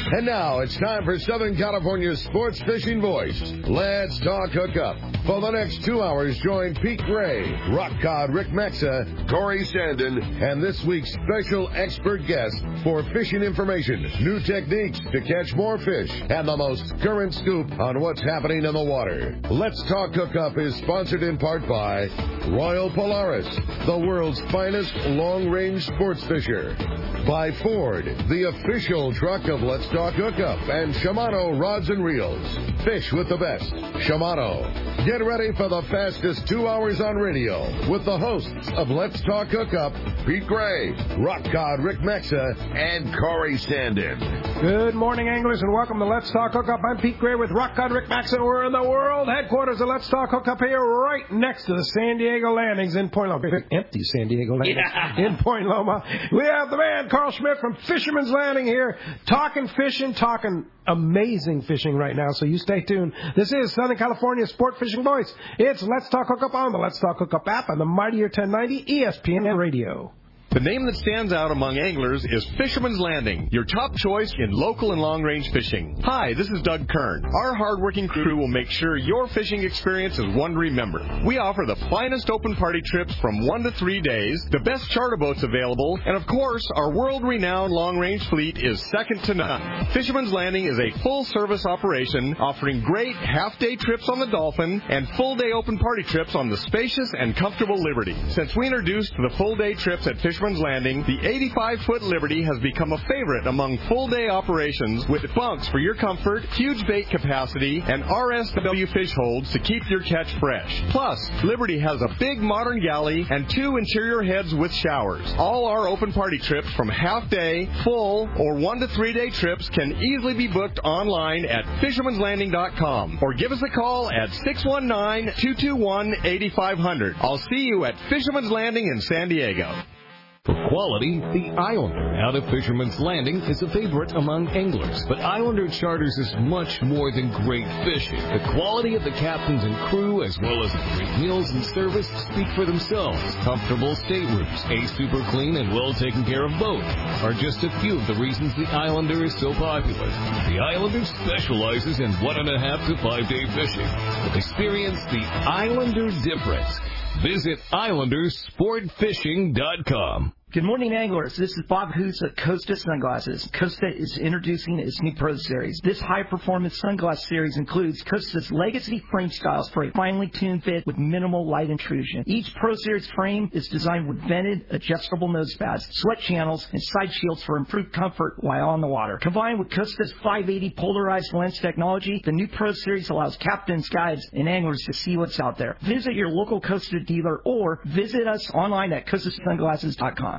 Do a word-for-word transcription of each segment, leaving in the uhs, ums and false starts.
And now it's time for Southern California's sports fishing voice. Let's talk hookup. For the next two hours, join Pete Gray, Rock Cod Rick Maxa, Corey Sandin, and this week's special expert guest for fishing information, new techniques to catch more fish, and the most current scoop on what's happening in the water. Let's Talk Hookup is sponsored in part by Royal Polaris, the world's finest long-range sports fisher. By Ford, the official truck of Let's Talk Hookup, and Shimano Rods and Reels. Fish with the best. Shimano. Get ready for the fastest two hours on radio with the hosts of Let's Talk Hookup, Pete Gray, Rock Cod Rick Maxa, and Corey Sandin. Good morning, anglers, and welcome to Let's Talk Hookup. I'm Pete Gray with Rock Cod Rick Maxa. We're in the world headquarters of Let's Talk Hookup here, right next to the San Diego Landings in Point Loma. Empty San Diego Landings yeah. in Point Loma. We have the man, Carl Schmidt from Fisherman's Landing here, talking fishing, talking amazing fishing right now, so you stay tuned. This is Southern California's sport fishing voice. It's Let's Talk Hookup on the Let's Talk Hookup app and the Mightier ten ninety E S P N Radio. The name that stands out among anglers is Fisherman's Landing, your top choice in local and long-range fishing. Hi, this is Doug Kern. Our hard-working crew will make sure your fishing experience is one to remember. We offer the finest open party trips from one to three days, the best charter boats available, and of course, our world-renowned long-range fleet is second to none. Fisherman's Landing is a full-service operation offering great half-day trips on the Dolphin and full-day open party trips on the spacious and comfortable Liberty. Since we introduced the full-day trips at Fisherman's Landing, the eighty-five foot Liberty has become a favorite among full-day operations with bunks for your comfort, huge bait capacity, and R S W fish holds to keep your catch fresh. Plus, Liberty has a big modern galley and two interior heads with showers. All our open party trips from half-day, full, or one to three-day trips can easily be booked online at fishermans landing dot com or give us a call at six one nine, two two one, eight five zero zero. I'll see you at Fisherman's Landing in San Diego. For quality, the Islander out of Fisherman's Landing is a favorite among anglers. But Islander Charters is much more than great fishing. The quality of the captains and crew, as well as the great meals and service, speak for themselves. Comfortable staterooms, a super clean and well taken care of boat are just a few of the reasons the Islander is so popular. The Islander specializes in one and a half to five day fishing. But experience the Islander difference. Visit Islander Sport Fishing dot com. Good morning, anglers. This is Bob Hoos at Costa Sunglasses. Costa is introducing its new Pro Series. This high-performance sunglass series includes Costa's legacy frame styles for a finely tuned fit with minimal light intrusion. Each Pro Series frame is designed with vented, adjustable nose pads, sweat channels, and side shields for improved comfort while on the water. Combined with Costa's five eighty polarized lens technology, the new Pro Series allows captains, guides, and anglers to see what's out there. Visit your local Costa dealer or visit us online at costa sunglasses dot com.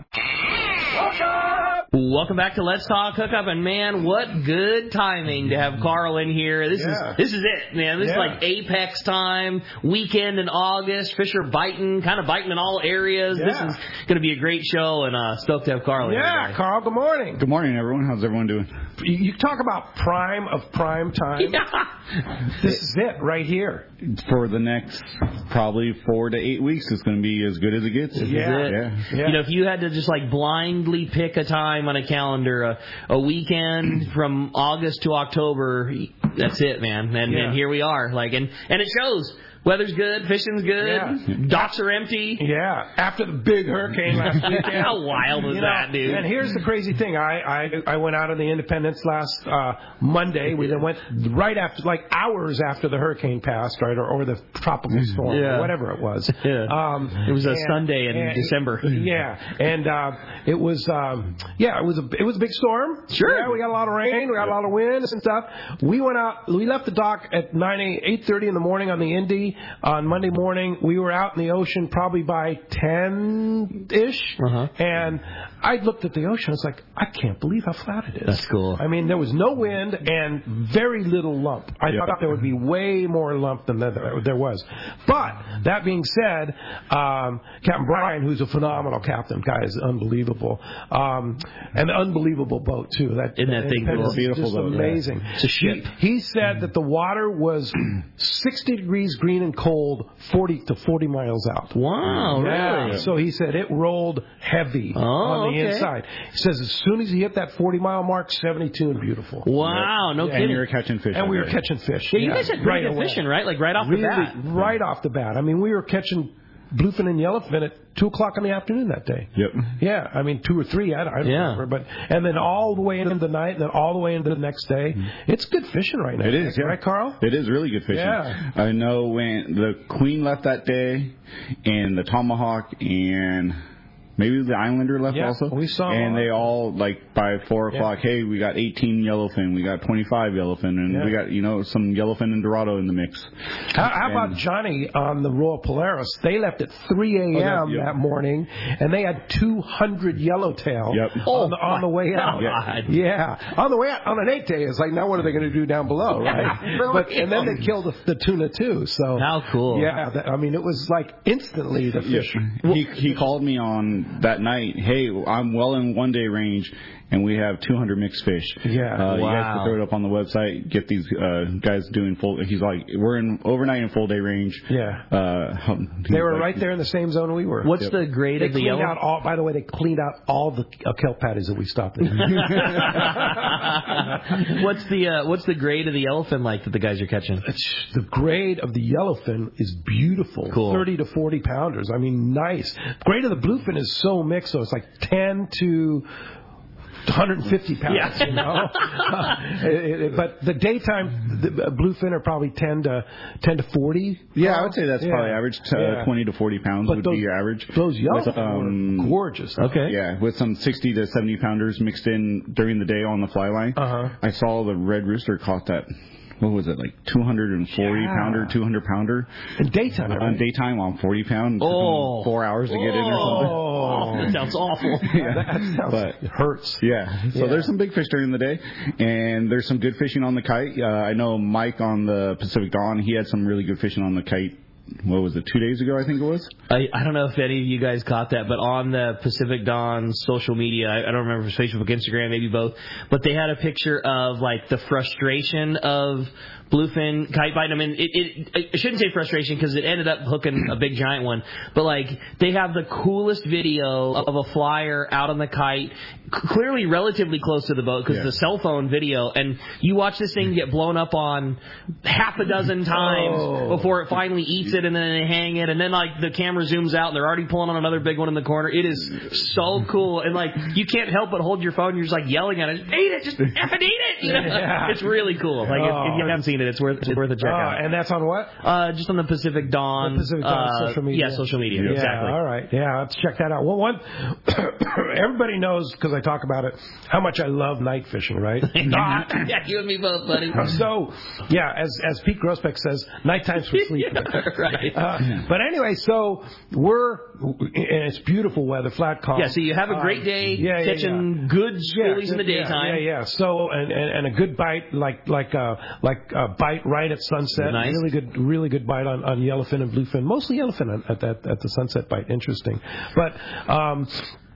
Welcome back to Let's Talk Hookup, and man, what good timing to have Carl in here. This yeah. is this is it, man. This yeah. is like apex time, weekend in August. Fish are biting, kind of biting in all areas. Yeah. This is going to be a great show, and uh, stoked to have Carl in here. Yeah, today. Carl, good morning. Good morning, everyone. How's everyone doing? You, you talk about prime of prime time. Yeah. This is it right here. For the next probably four to eight weeks, it's going to be as good as it gets. This yeah. is it. Yeah. yeah. You know, if you had to just like blindly pick a time on a calendar, a, a weekend from August to October, that's it, man. And, yeah. and here we are. Like, and, and it shows. Weather's good, fishing's good, yeah. docks are empty. Yeah, after the big hurricane last weekend. How wild was you know, that, dude? And here's the crazy thing. I I, I went out on the Independence last uh, Monday. We then went right after, like hours after the hurricane passed, right, or, or the tropical storm, yeah. or whatever it was. Yeah. Um, it was a and, Sunday in and, December. Yeah, and uh, it was, um, yeah, it was a it was a big storm. Sure. Yeah, we got a lot of rain, we got a lot of winds and stuff. We went out, we left the dock at nine, eight thirty in the morning on the Indy. On Monday morning, we were out in the ocean probably by ten-ish, uh-huh. and I looked at the ocean. I was like, I can't believe how flat it is. That's cool. I mean, there was no wind and very little lump. I yeah. thought there would be way more lump than there was. But that being said, um, Captain Brian, who's a phenomenal captain, guy is unbelievable, um, an unbelievable boat too. That Isn't that thing cool? Beautiful just boat, amazing. Yeah. It's a ship. He, he said that the water was sixty degrees green and cold. Forty to forty miles out. Wow, yeah. really? So he said it rolled heavy oh, on the inside. He says as soon as he hit that forty mile mark, seventy-two and beautiful. Wow, no and kidding. And we were catching fish. And we were catching fish. Yeah, you yeah, guys had pretty right good away. fishing, right? Like right off really, the bat. Right off the bat. I mean, we were catching bluefin and yellowfin at two o'clock in the afternoon that day. Yep. Yeah, I mean two or three. I, I don't yeah. remember, but and then all the way into the night, and then all the way into the next day. Mm-hmm. It's good fishing right now. It is, yeah. Right, Carl? It is really good fishing. Yeah. I know when the Queen left that day, and the Tomahawk, and maybe the Islander left yeah, also. We saw and they all, like, by four o'clock, yeah. hey, we got eighteen yellowfin, we got twenty-five yellowfin, and yeah. we got, you know, some yellowfin and Dorado in the mix. How, how about Johnny on the Royal Polaris? They left at three a.m. Oh, yep. that morning, and they had two hundred yellowtail yep. on, the, on the way out. God. Yeah. On the way out, on an eight day, it's like, now what are they going to do down below, right? but And then they killed the, the tuna, too. So how cool. Yeah, that, I mean, it was like instantly the fish. Yeah. He, he called me on that night, hey, I'm well in one day range, and we have two hundred mixed fish. Yeah, uh, wow. You guys can throw it up on the website, get these uh, guys doing full, he's like, we're in overnight in full day range. Yeah. Uh, they were like, right there in the same zone we were. What's yep. the grade they of the cleaned yellow? Out all, by the way, they cleaned out all the uh, kelp patties that we stopped at. what's the uh, what's the grade of the yellowfin like that the guys are catching? It's, the grade of the yellowfin is beautiful. Cool. thirty to forty pounders. I mean, nice. Grade of the bluefin is so mixed, so it's like ten to one hundred fifty pounds, yeah. you know. uh, it, it, but the daytime the bluefin are probably ten to forty. Yeah, I would say that's yeah. probably average. Uh, yeah. twenty to forty pounds but would those, be your average. Those yellow with, um, are gorgeous. Okay. Yeah, with some sixty to seventy pounders mixed in during the day on the fly line. Uh-huh. I saw the red rooster caught that. What was it, like two hundred forty yeah. pounder, two hundred pounder? In daytime, On right? daytime on forty pounds. Oh. Four hours to get in or something. Oh, that sounds awful. yeah. That sounds, but, it hurts. Yeah. So yeah. there's some big fish during the day, and there's some good fishing on the kite. Uh, I know Mike on the Pacific Dawn, he had some really good fishing on the kite. What was it, two days ago, I think it was? I, I don't know if any of you guys caught that, but on the Pacific Dawn social media, I, I don't remember if it was Facebook, Instagram, maybe both, but they had a picture of, like, the frustration of bluefin kite bite. I mean, it, it, I shouldn't say frustration because it ended up hooking a big giant one, but, like, they have the coolest video of a flyer out on the kite, clearly relatively close to the boat because yeah. the cell phone video, and you watch this thing get blown up on half a dozen times oh. before it finally eats it, and then they hang it, and then, like, the camera zooms out and they're already pulling on another big one in the corner. It is so cool, and, like, you can't help but hold your phone. You're just, like, yelling at it, eat it, just effing eat it. You know? Yeah. It's really cool. Like, oh. if, if you haven't seen it, it's worth it's worth a check oh, out. And that's on what? Uh, just on the Pacific Dawn. The Pacific Dawn uh, social media. Yeah, social media. Yeah, Exactly. All right. Yeah, let's check that out. Well, one, everybody knows because I talk about it how much I love night fishing, right? Yeah, you and me both, buddy. So, yeah, as as Pete Grossbeck says, nighttime's for sleep. yeah, right. Uh, but anyway, so we're and it's beautiful weather, flat calm. Yeah, so you have a great day um, yeah, catching yeah, yeah. good schoolies yeah, in the daytime. Yeah, yeah. yeah. So and, and and a good bite, like like uh like a bite right at sunset. Nice. Really good, really good bite on, on yellowfin and bluefin. Mostly yellowfin at that at the sunset bite. Interesting, but. um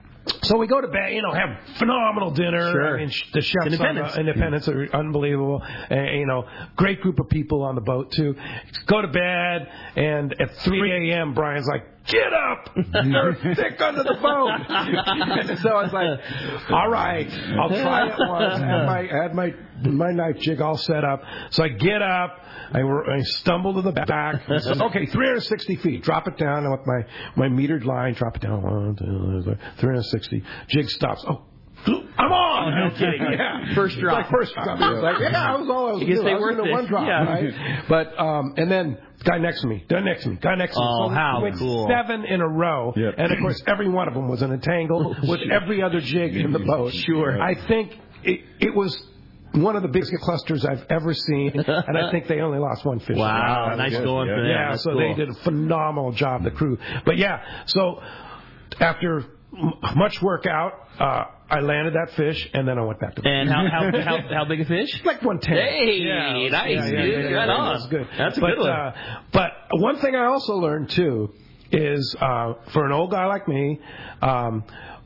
So we go to bed, you know, have phenomenal dinner. Sure. I mean, the chefs Independence. on uh, Independence are unbelievable. And, you know, great group of people on the boat, too. Go to bed, and at three a.m., Brian's like, get up! You're thick under the boat! And so I was like, all right, I'll try it once. I had my, I had my, my knife jig all set up. So I get up. I, I stumble to the back. And says, okay, three hundred sixty feet. Drop it down. And with my, my metered line, drop it down. One, two, three hundred sixty. Jig stops. Oh, I'm on! Oh, no kidding. Yeah. First drop. Like first drop. It was like, yeah, that was all I was I guess doing. they I was worked doing it. one drop, Yeah. right? But, um, and then guy next to me, guy next to me, guy next to me. Oh, so how we went cool. seven in a row. Yep. And, of course, every one of them was in a tangle Oh, with sure. every other jig in the boat. Sure. I think it, it was one of the biggest clusters I've ever seen, and I think they only lost one fish. Wow, nice good. going Yeah. for them. Yeah, That's so cool. they did a phenomenal job, the crew. But yeah, so after m- much work out, uh, I landed that fish, and then I went back to bed. And how how how, how big a fish? Like one ten. Hey, yeah, nice, yeah, yeah, dude. yeah, Right yeah, on. That's good. That's a but, good one. Uh, but one thing I also learned too is uh, for an old guy like me, um,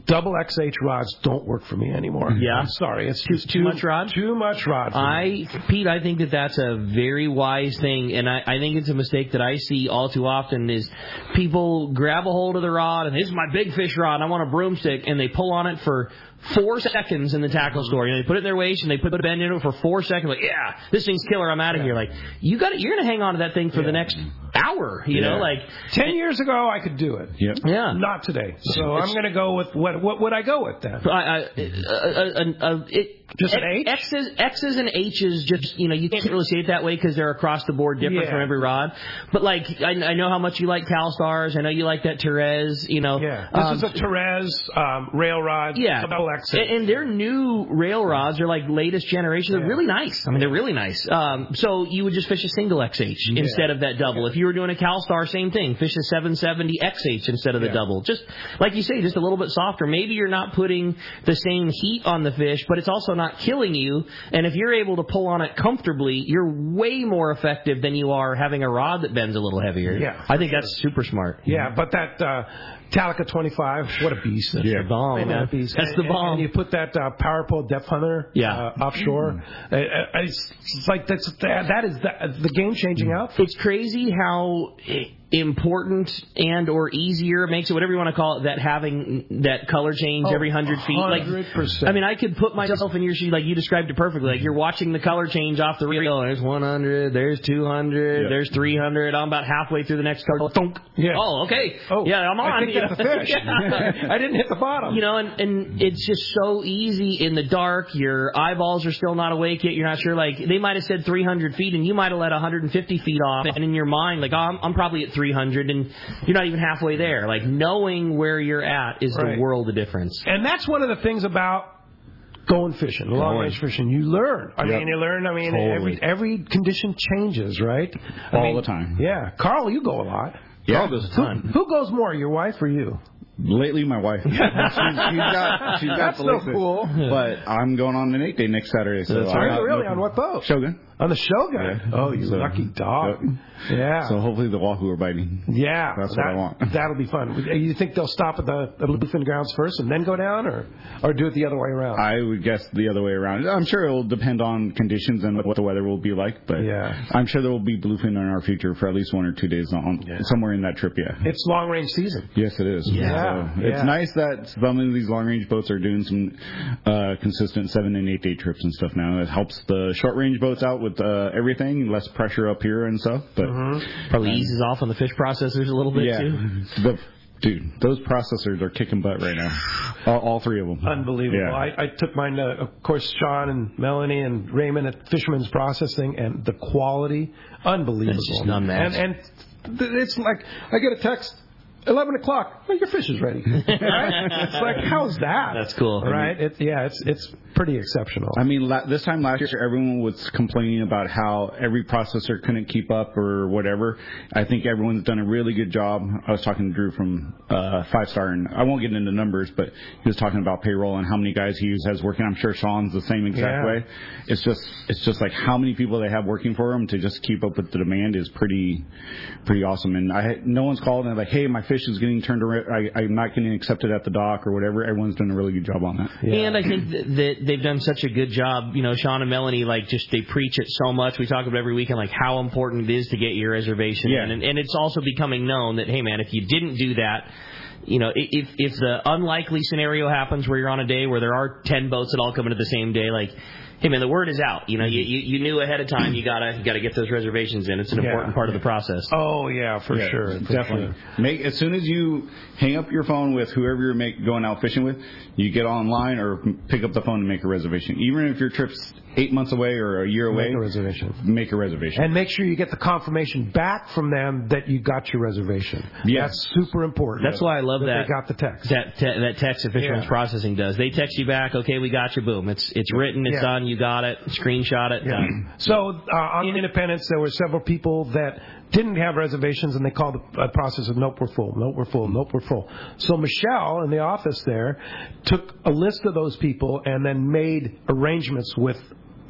double X H rods don't work for me anymore. Yeah, I'm sorry, it's too, just too, too much rod. Too much rod. For I, me. Pete, I think that that's a very wise thing, and I, I think it's a mistake that I see all too often is people grab a hold of the rod and this is my big fish rod. And I want a broomstick, and they pull on it for four seconds in the tackle store. You know, they put it in their waist and they put the bend into it for four seconds. Like, yeah, this thing's killer. I'm out of yeah. here. Like, you got You're going to hang on to that thing for yeah. the next hour. You yeah. know, like ten years ago, I could do it. Yep. Yeah. Not today. So I'm going to go with what? What would I go with then? I, I, uh, uh, uh, it, just an H? X's, X's and H's, just, you know, you can't really say it that way because they're across the board different yeah. from every rod. But, like, I, I know how much you like CalStars. I know you like that Therese, you know. Yeah. This um, is a Therese um, rail rod. Yeah. And, and their new rail rods are, like, latest generation. They're yeah. really nice. I mean, they're really nice. Um, so you would just fish a single X H yeah. instead of that double. Yeah. If you were doing a CalStar, same thing. Fish a seven seventy X H instead of the yeah. double. Just, like you say, just a little bit softer. Maybe you're not putting the same heat on the fish, but it's also not killing you. And if you're able to pull on it comfortably, you're way more effective than you are having a rod that bends a little heavier. Yeah, I think sure. that's super smart. Yeah, but that uh, Talica twenty-five, what a beast. That's yeah, the bomb. What a beast. That's and, the bomb. And you put that uh, Power Pole Depth Hunter yeah. uh, offshore. Mm-hmm. Uh, it's, it's like that's that, that is the, the game-changing outfit. It's crazy how important and or easier makes it, whatever you want to call it, that having that color change oh, every hundred feet. one hundred percent. Like, I mean, I could put myself in your shoes, like you described it perfectly. Like you're watching the color change off the reel. There's one hundred, there's two hundred, yeah. there's three hundred. I'm about halfway through the next color. Thunk. Yeah. Oh, okay. Oh, yeah, I'm on. I didn't get the fish. yeah. I didn't hit the bottom. You know, and, and it's just so easy in the dark. Your eyeballs are still not awake yet. You're not sure. Like, they might have said three hundred feet, and you might have let one hundred fifty feet off. And in your mind, like, oh, I'm, I'm probably at three hundred, and you're not even halfway there. Like, knowing where you're at is right. the world of difference. And that's one of the things about going fishing, long range fishing. You learn. I yep. mean, you learn. I mean, totally. every every condition changes, right? I All mean, the time. Yeah. Carl, you go a lot. Yeah. Carl goes a ton. Who, who goes more, your wife or you? Lately, my wife. she's, she's got, she's got That's the so list. cool. But I'm going on an eight day next Saturday. So That's right. Really? On what boat? Shogun. On the Shogun? Yeah. Oh, you so, lucky dog. Yep. Yeah. So hopefully the wahoo are biting. Yeah. That's that, what I want. That'll be fun. You think they'll stop at the, the bluefin grounds first and then go down, or or do it the other way around? I would guess the other way around. I'm sure it will depend on conditions and what the weather will be like, but yeah. I'm sure there will be bluefin in our future for at least one or two days on yeah. somewhere in that trip, yeah. It's long range season. Yes, it is. Yeah. So yeah. It's nice that some of these long range boats are doing some uh, consistent seven and eight day trips and stuff now. It helps the short range boats out with uh, everything, less pressure up here and stuff. But mm-hmm. probably eases off on the fish processors a little bit yeah. too. The, dude, those processors are kicking butt right now. All, all three of them. Unbelievable. Yeah. I, I took mine to, of course, Sean and Melanie and Raymond at Fisherman's Processing, and the quality, unbelievable. It's just unmatched. And, and it's like, I get a text, eleven o'clock, well, your fish is ready. Right? It's like, how's that? That's cool. Right? It, yeah, it's it's pretty exceptional. I mean, la- this time last year, everyone was complaining about how every processor couldn't keep up or whatever. I think everyone's done a really good job. I was talking to Drew from uh, Five Star, and I won't get into numbers, but he was talking about payroll and how many guys he has working. I'm sure Sean's the same exact yeah. way. It's just it's just like how many people they have working for them to just keep up with the demand is pretty pretty awesome. And I no one's called and like, hey, my fish is getting turned around. I, I'm not getting accepted at the dock or whatever. Everyone's done a really good job on that. Yeah. And I think that, that they've done such a good job. You know, Sean and Melanie, like, just they preach it so much. We talk about it every weekend, like how important it is to get your reservation yeah. in. And, and it's also becoming known that, hey, man, if you didn't do that, you know, if if the unlikely scenario happens where you're on a day where there are ten boats that all come into the same day, like, hey man, the word is out. You know, you you, you knew ahead of time. You gotta you gotta get those reservations in. It's an yeah. important part of the process. Oh yeah, for yeah, sure, for definitely. Sure. Make as soon as you hang up your phone with whoever you're make, going out fishing with, you get online or pick up the phone and make a reservation. Even if your trip's eight months away or a year away, make a reservation. Make a reservation, and make sure you get the confirmation back from them that you got your reservation. Yes. That's super important. That's why I love that, that. They got the text. That te- that text that Fisherman's yeah. Processing does. They text you back. Okay, we got you. Boom. It's it's written. It's yeah. done. You got it. Screenshot it. Yeah. Done. So uh, on Independence, there were several people that didn't have reservations, and they called the uh, process of nope, we're full, nope, we're full, nope, we're full. So Michelle in the office there took a list of those people and then made arrangements with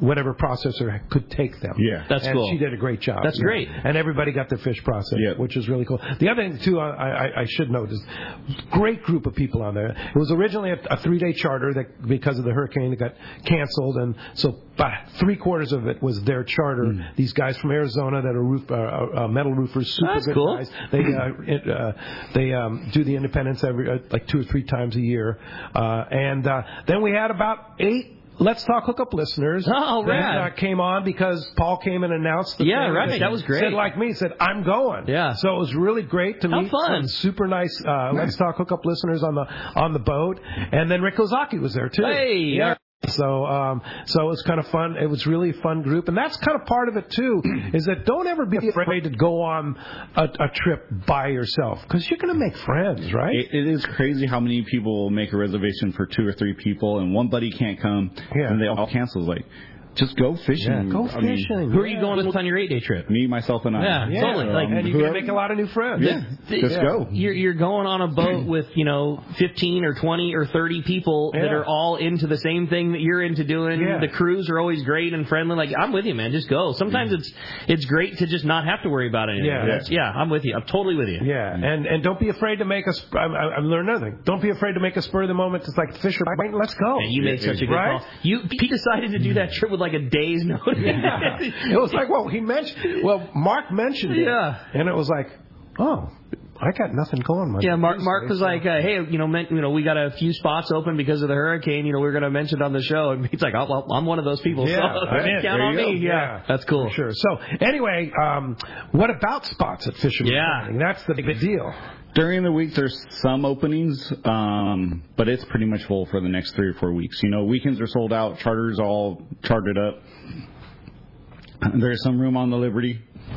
whatever processor could take them. Yeah, that's and cool. She did a great job. That's yeah. great. And everybody got their fish processed, yeah. which is really cool. The other thing too, I, I, I should note is great group of people on there. It was originally a, a three-day charter that because of the hurricane it got canceled, and so about three quarters of it was their charter. Mm. These guys from Arizona that are roof, uh, uh, metal roofers, super that's good cool. guys. They uh, it, uh, they um, do the Independence every uh, like two or three times a year, uh, and uh, then we had about eight Let's Talk Hookup listeners oh, that right. uh, came on because Paul came and announced the yeah, thing. right. That was great. Said like me, said I'm going. Yeah. So it was really great to How meet fun. some super nice uh, Let's Talk Hookup listeners on the on the boat, and then Rick Ozaki was there too. Hey, yeah. So, um, so it was kind of fun. It was really a fun group, and that's kind of part of it too. Is that don't ever be afraid to go on a, a trip by yourself because you're going to make friends, right? It, it is crazy how many people make a reservation for two or three people, and one buddy can't come, yeah. and they all cancel. Like, just go fishing. Yeah, go I fishing. Mean, who are you going with on your eight-day trip? Me, myself, and I. Yeah, yeah. totally. Um, like, and you're going to make a lot of new friends. Yeah, the, just yeah. go. You're, you're going on a boat with, you know, fifteen or twenty or thirty people yeah. that are all into the same thing that you're into doing. Yeah. The crews are always great and friendly. Like, I'm with you, man. Just go. Sometimes it's it's great to just not have to worry about anything. Yeah. That's, yeah, I'm with you. I'm totally with you. Yeah, and and don't be afraid to make a. Sp- I, I, I learned another thing. Don't be afraid to make a spur of the moment. It's like fish are biting. Let's go. And you made such a good right? call. You he decided to do that trip with like a day's notice. Yeah. It was like, well, he mentioned, well, Mark mentioned it. Yeah. And it was like, oh, I got nothing going. Yeah, Mark. Mark was like, uh, hey, you know, men, you know, we got a few spots open because of the hurricane. You know, we're going to mention it on the show, and he's like, oh, well, I'm one of those people. Yeah, so I'm in. count There on you me. go. Yeah. Yeah, that's cool. For sure. So anyway, um, what about spots at Fisherman's Yeah. Landing? That's the big deal. During the week, there's some openings, um, but it's pretty much full for the next three or four weeks. You know, weekends are sold out, charters all chartered up. There's some room on the Liberty.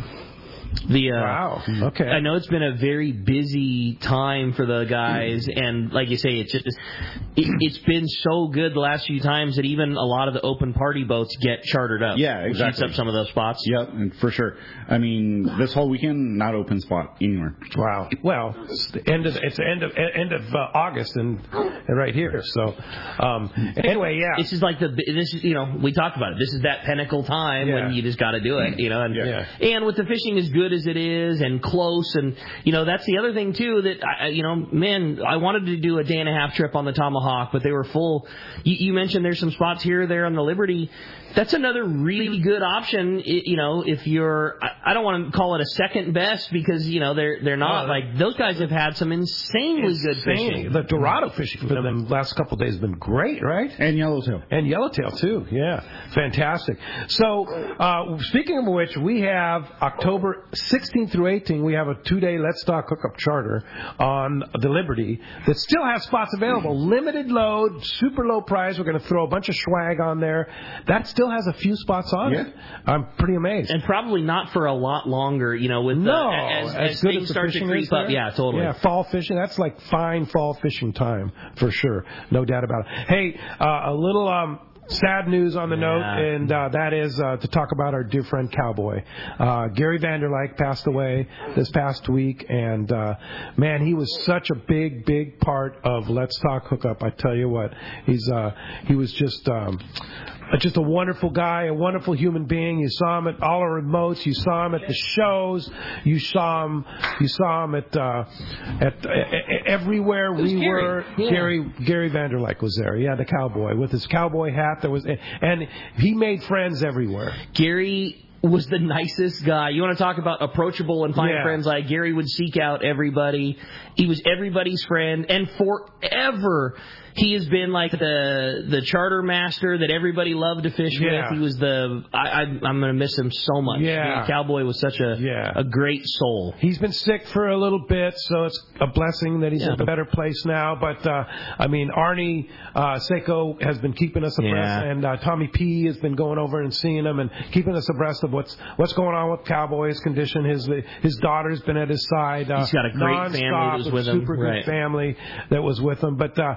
The uh, wow. Okay. I know it's been a very busy time for the guys, and like you say, it's just it, it's been so good the last few times that even a lot of the open party boats get chartered up. Yeah, exactly. Which eats up some of those spots. Yep, and for sure. I mean, this whole weekend, not open spot anywhere. Wow. Well, it's the end of it's the end of end of uh, August and, and right here. So um, anyway, yeah. This is like the this is you know we talked about it. This is that pinnacle time yeah. when you just got to do it. You know, and yeah. and with the fishing as good as it is and close, and you know that's the other thing too that I, you know man I wanted to do a day and a half trip on the Tomahawk, but they were full. You, you mentioned there's some spots here there on the Liberty. That's another really good option. You know, if you're, I don't want to call it a second best because you know they're they're not. Uh, like those guys have had some insanely insane. good fishing. The Dorado fishing for them the last couple of days has been great, right? And Yellowtail. And Yellowtail too. Yeah, fantastic. So uh, speaking of which, we have October sixteenth through eighteenth. We have a two-day Let's Talk Hookup charter on the Liberty that still has spots available. Limited load, super low price. We're going to throw a bunch of swag on there. That still has a few spots on yeah. it. I'm pretty amazed. And probably not for a lot longer, you know, with no, the, as, as, as good things as the start to fishing creep is up. there. Yeah, totally. Yeah, fall fishing. That's like fine fall fishing time for sure. No doubt about it. Hey, uh, a little um, sad news on the yeah. note, and uh, that is uh, to talk about our dear friend Cowboy. Uh, Gary Vanderlyke passed away this past week, and uh, man, he was such a big, big part of Let's Talk Hookup. I tell you what, he's uh, he was just. Um, Just a wonderful guy, a wonderful human being. You saw him at all our remotes. You saw him at the shows. You saw him. You saw him at uh, at uh, everywhere we Gary. were. Yeah. Gary Gary Vanderlyke was there. Yeah, the cowboy with his cowboy hat. That was, and he made friends everywhere. Gary was the nicest guy. You want to talk about approachable and find yeah. friends? Like Gary would seek out everybody. He was everybody's friend, and forever. He has been like the the charter master that everybody loved to fish yeah. with. He was the I, I I'm going to miss him so much. Yeah, the Cowboy was such a yeah. a great soul. He's been sick for a little bit, so it's a blessing that he's yeah. in a better place now. But uh, I mean, Arnie uh, Seiko has been keeping us abreast, yeah. and uh, Tommy P has been going over and seeing him and keeping us abreast of what's what's going on with Cowboy, his condition. His his daughter's been at his side. Uh, he's got a great family that was with him. Super right. good family that was with him. But uh, just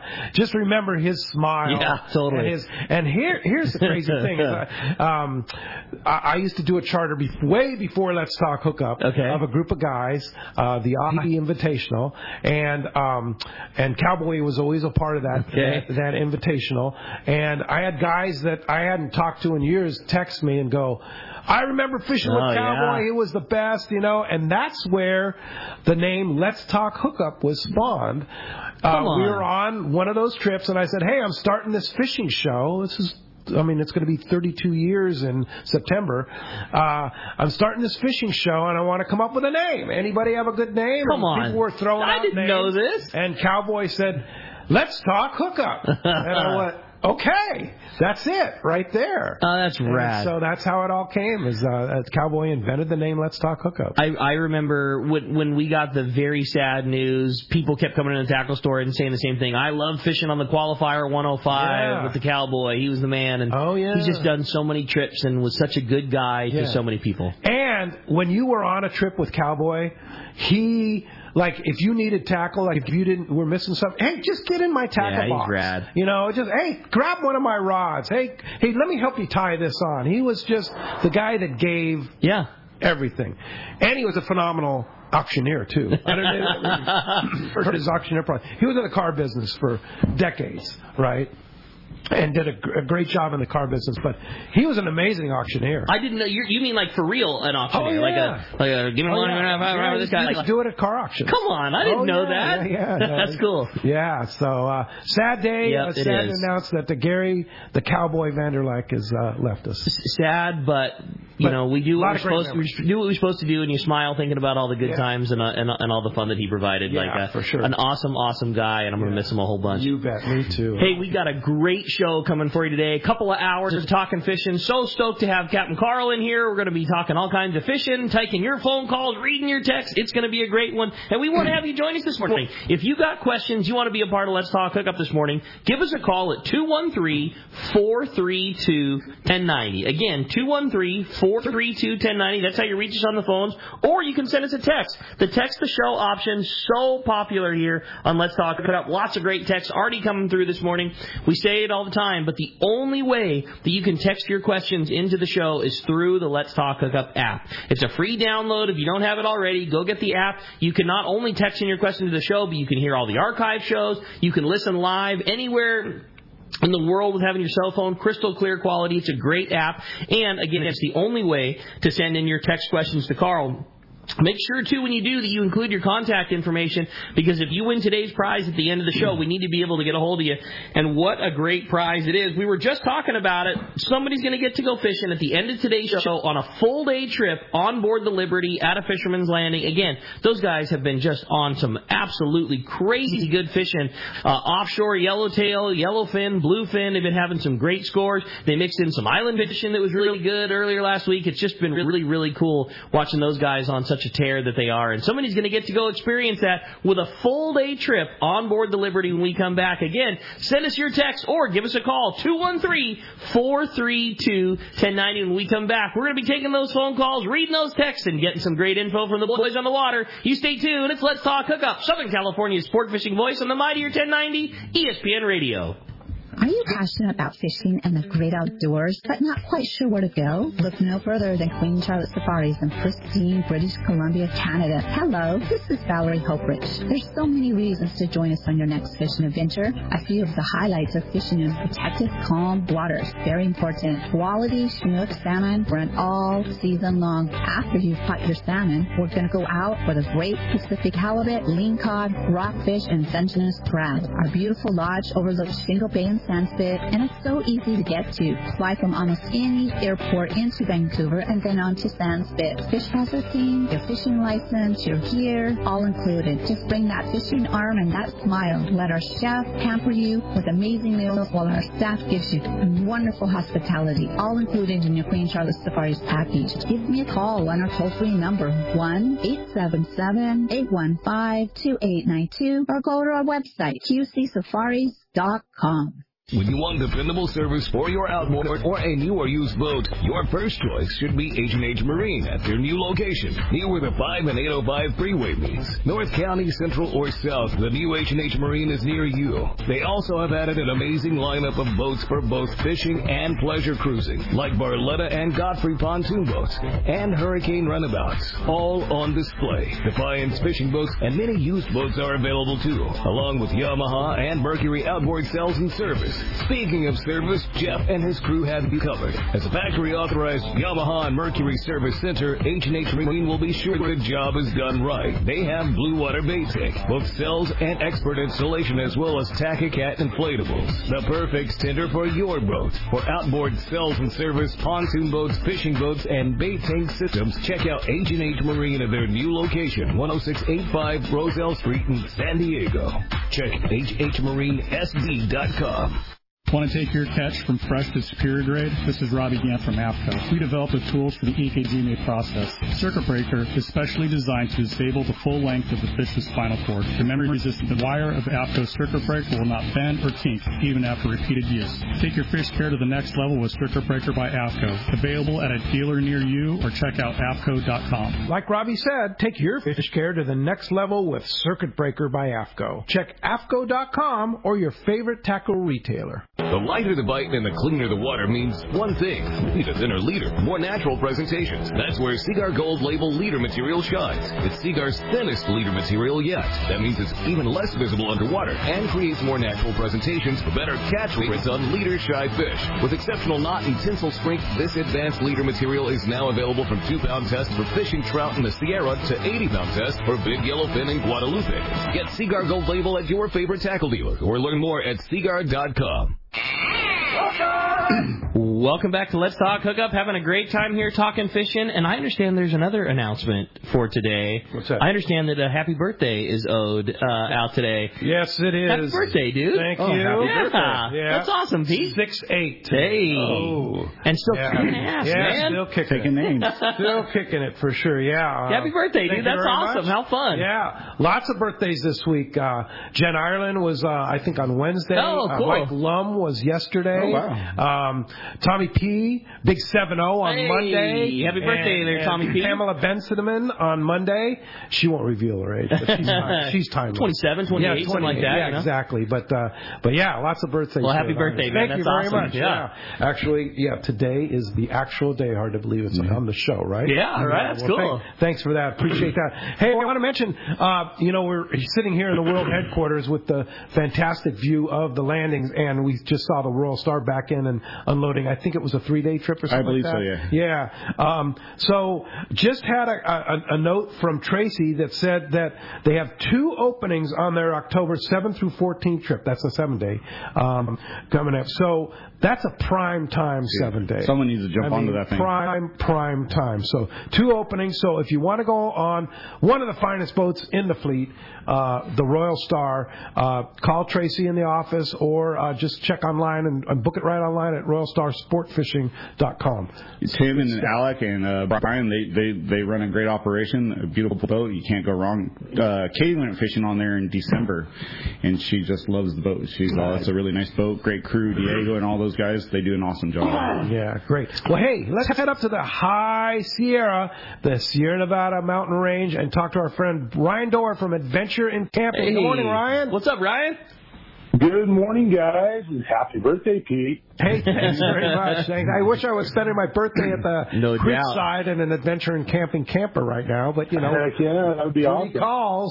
just remember his smile. Yeah, totally. And, his, and here, here's the crazy thing. Is I, um, I, I used to do a charter be- way before Let's Talk Hookup okay. of a group of guys, uh, the Ahi Invitational, and um, and Cowboy was always a part of that, okay. that that Invitational. And I had guys that I hadn't talked to in years text me and go, I remember fishing oh, with Cowboy. Yeah. He was the best, you know. And that's where the name Let's Talk Hookup was spawned. Uh, on. we were on one of those trips, and I said, hey, I'm starting this fishing show. This is, I mean, it's going to be thirty-two years in September. Uh, I'm starting this fishing show, and I want to come up with a name. Anybody have a good name? Come on. People were throwing I out didn't names. know this. And Cowboy said, Let's Talk Hookup. And I went, okay, that's it, right there. Oh, that's and rad. So that's how it all came. Is uh, Cowboy invented the name Let's Talk Hookup. I, I remember when when we got the very sad news, people kept coming in the tackle store and saying the same thing. I love fishing on the Qualifier one oh five yeah. with the Cowboy. He was the man. And oh, yeah. he's just done so many trips and was such a good guy yeah. to so many people. And when you were on a trip with Cowboy, he... Like, if you needed tackle, like if you didn't, we're missing something, hey, just get in my tackle yeah, box. He's rad. You know, just, hey, grab one of my rods. Hey, hey, let me help you tie this on. He was just the guy that gave yeah. everything. And he was a phenomenal auctioneer, too. I don't know. Heard his auctioneer product. He was in the car business for decades, right? And did a, a great job in the car business, but he was an amazing auctioneer. I didn't know. You, you mean like for real an auctioneer, oh, yeah. like a like a give me oh, one. Yeah. Yeah, this guy. You Like, just do it at car auctions. Come on, I didn't oh, know yeah, that. Yeah, yeah, That's cool. Yeah. So uh, sad day. Yep, uh, sad to announce that the Gary, the Cowboy Vanderlyke, has uh, left us. Sad, but you but know we do what we're supposed memories. to we do what we're supposed to do, and you smile thinking about all the good yeah. times and, uh, and and all the fun that he provided. Yeah, like uh, for sure. An awesome, awesome guy, and I'm yeah. gonna miss him a whole bunch. You bet. Me too. Hey, we got a great show coming for you today. A couple of hours of talking fishing. So stoked to have Captain Carl in here. We're going to be talking all kinds of fishing, taking your phone calls, reading your texts. It's going to be a great one. And we want to have you join us this morning. If you got questions, you want to be a part of Let's Talk Hookup this morning, give us a call at two one three, four three two, one zero nine zero. Again, two one three, four three two, one zero nine zero. That's how you reach us on the phones. Or you can send us a text. The text to show option, so popular here on Let's Talk Hookup. Lots of great texts already coming through this morning. We say it all the time, but the only way that you can text your questions into the show is through the Let's Talk Hookup app. It's a free download. If you don't have it already, go get the app. You can not only text in your question to the show, but you can hear all the archive shows. You can listen live anywhere in the world with having your cell phone, crystal clear quality. It's a great app. And again, it's the only way to send in your text questions to Carl. Make sure, too, when you do, that you include your contact information, because if you win today's prize at the end of the show, we need to be able to get a hold of you. And what a great prize it is. We were just talking about it. Somebody's going to get to go fishing at the end of today's show on a full-day trip on board the Liberty at a Fisherman's Landing. Again, those guys have been just on some absolutely crazy good fishing. Uh, offshore yellowtail, yellowfin, bluefin. They've been having some great scores. They mixed in some island fishing that was really good earlier last week. It's just been really, really cool watching those guys on such a tear that they are. And somebody's going to get to go experience that with a full day trip on board the Liberty when we come back. Again, send us your text or give us a call, two one three, four three two, one zero nine zero. When we come back, we're going to be taking those phone calls, reading those texts, and getting some great info from the boys on the water. You stay tuned. It's Let's Talk Hookup, Southern California's sport fishing voice on the mightier ten ninety E S P N Radio. Are you passionate about fishing and the great outdoors, but not quite sure where to go? Look no further than Queen Charlotte Safaris in pristine British Columbia, Canada. Hello, this is Valerie Hoprich. There's so many reasons to join us on your next fishing adventure. A few of the highlights are fishing in protected, calm waters. Very important. Quality Chinook salmon run all season long. After you've caught your salmon, we're going to go out for the great Pacific halibut, lingcod, rockfish, and Dungeness crab. Our beautiful lodge overlooks Shingle Bay and Sandspit, and it's so easy to get to. Fly from almost any airport into Vancouver and then on to Sandspit. Fish processing, your fishing license, your gear, all included. Just bring that fishing arm and that smile. Let our chef pamper you with amazing meals while our staff gives you wonderful hospitality, all included in your Queen Charlotte Safaris package. Give me a call on our toll-free number, one eight seven seven, eight one five, two eight nine two, or go to our website, q c safaris dot com. When you want dependable service for your outboard or a new or used boat, your first choice should be H and H Marine at their new location, near where the five and eight oh five freeway meets. North County, Central, or South, the new H and H Marine is near you. They also have added an amazing lineup of boats for both fishing and pleasure cruising, like Barletta and Godfrey pontoon boats, and Hurricane runabouts, all on display. Defiance fishing boats and many used boats are available too, along with Yamaha and Mercury outboard sales and service. Speaking of service, Jeff and his crew have you covered. As a factory-authorized Yamaha and Mercury Service Center, H and H Marine will be sure the job is done right. They have Blue Water Bait Tank, both cells and expert installation, as well as Tachycat inflatables. The perfect tender for your boat. For outboard cells and service, pontoon boats, fishing boats, and bait tank systems, check out H and H Marine at their new location, one oh six eighty-five Roselle Street in San Diego. Check H H Marine S D dot com. Want to take your catch from fresh to superior grade? This is Robbie Gant from AFCO. We developed the tools for the E K G M A process. Circuit breaker is specially designed to disable the full length of the fish's spinal cord. The memory-resistant wire of AFCO circuit breaker will not bend or kink even after repeated use. Take your fish care to the next level with Circuit Breaker by AFCO. Available at a dealer near you or check out A F C O dot com. Like Robbie said, take your fish care to the next level with Circuit Breaker by AFCO. Check A F C O dot com or your favorite tackle retailer. The lighter the bite and the cleaner the water means one thing. You need a thinner leader, more natural presentations. That's where Seaguar Gold Label leader material shines. It's Seaguar's thinnest leader material yet. That means it's even less visible underwater and creates more natural presentations for better catch rates on leader-shy fish. With exceptional knot and tensile strength, this advanced leader material is now available from two pound tests for fishing trout in the Sierra to eighty pound tests for big yellowfin and Guadalupe. Get Seaguar Gold Label at your favorite tackle dealer or learn more at Seaguar dot com. Welcome back to Let's Talk Hookup. Having a great time here talking fishing. And I understand there's another announcement for today. What's that? I understand that a happy birthday is owed uh, out today. Yes, it is. Happy birthday, dude. Thank oh, you. Happy yeah. birthday. Yeah. That's awesome, Pete. six eight. Hey. Oh. And still yeah. kicking ass, yeah, man. still kicking Taking names. Still kicking it for sure, yeah. Uh, Happy birthday, dude. That's awesome. Much. How fun. Yeah. Lots of birthdays this week. Uh, Jen Ireland was, uh, I think, on Wednesday. Oh, cool. Uh, Mike Lum was yesterday. Oh, wow. Um, Tommy P, Big seven oh on hey, Monday. Happy birthday and, there, Tommy and P. Pamela Bensideman on Monday. She won't reveal her age, but she's, time, she's timeless. twenty-seven, twenty-eight, yeah, something like that. Yeah, you know? exactly. But, uh, but yeah, lots of birthdays. Well, happy birthday, man. Thank That's you very awesome. much. Yeah. yeah. Actually, yeah, today is the actual day. Hard to believe it's mm-hmm. on the show, right? Yeah, right. That's well, cool. Thank, thanks for that. Appreciate that. Hey, I want to mention, uh, you know, we're sitting here in the world headquarters with the fantastic view of the landings, and we just saw the Royal Star back in and unloading. I think it was a three-day trip or something I believe like that. so, yeah. Yeah. Um, so just had a, a, a note from Tracy that said that they have two openings on their October seventh through fourteenth trip. That's a seven-day um, coming up. So that's a prime time seven-day. Someone needs to jump I onto mean, that thing. Prime, prime time. So two openings. So if you want to go on one of the finest boats in the fleet, uh, the Royal Star, uh, call Tracy in the office or uh, just check online and, and book it right online at royal star sport fishing dot com. Tim and Alec and uh, Brian, they, they, they run a great operation, a beautiful boat. You can't go wrong. Uh, Katie went fishing on there in December, and she just loves the boat. She's all, it's a really nice boat, great crew. Diego and all those guys, they do an awesome job. Yeah, great. Well, hey, let's head up to the High Sierra, the Sierra Nevada mountain range, and talk to our friend Ryan Dorr from Adventure in Camping. Hey. Good morning, Ryan. What's up, Ryan? Good morning, guys, and happy birthday, Pete. Hey, thanks very much. Thanks. I wish I was spending my birthday at the no creekside in an Adventure in Camping camper right now, but, you know. Heck yeah, that would be awesome. Calls.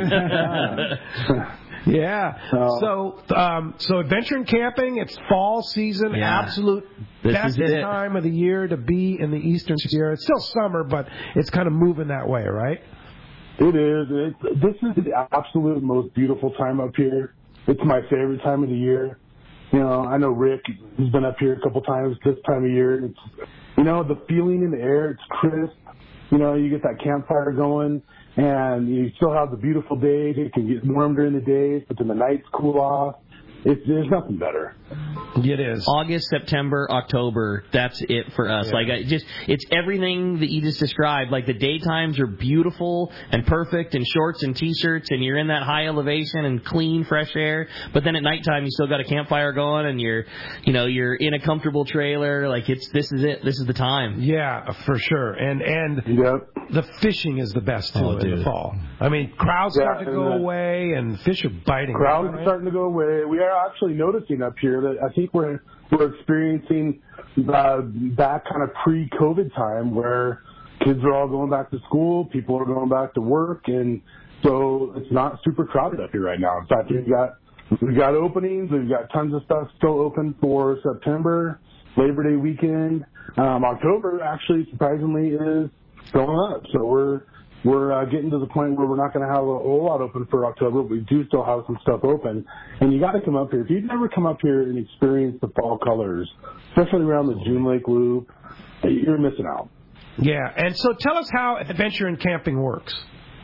Yeah. Oh. So, um, so Adventure in Camping, it's fall season, yeah. absolute this best time of the year to be in the Eastern Sierra. It's still summer, but it's kind of moving that way, right? It is. It's, this is the absolute most beautiful time up here. It's my favorite time of the year. You know, I know Rick has been up here a couple times this time of year. It's, you know, the feeling in the air, it's crisp. You know, you get that campfire going, and you still have the beautiful days. It can get warm during the days, but then the nights cool off. it's there's nothing better. It is. August, September, October, that's it for us. Yeah. Like, I just, it's everything that you just described. Like, the daytimes are beautiful and perfect and shorts and T-shirts, and you're in that high elevation and clean, fresh air. But then at nighttime, you still got a campfire going, and you're, you know, you're in a comfortable trailer. Like, it's, this is it. This is the time. Yeah, for sure. And, and yep. the fishing is the best, too, oh, in dude. the fall. I mean, crowds yeah, start to go uh, away, and fish are biting. Crowds right? are starting to go away. We are actually noticing up here that I think we're we're experiencing uh, that kind of pre-COVID time where kids are all going back to school, people are going back to work, and so it's not super crowded up here right now. In fact, we've got we've got openings, we've got tons of stuff still open for September, Labor Day weekend. Um, October actually surprisingly is filling up, so we're We're uh, getting to the point where we're not going to have a whole lot open for October, but we do still have some stuff open. And you got to come up here. If you've never come up here and experienced the fall colors, especially around the June Lake Loop, you're missing out. Yeah, and so tell us how Adventure in Camping works.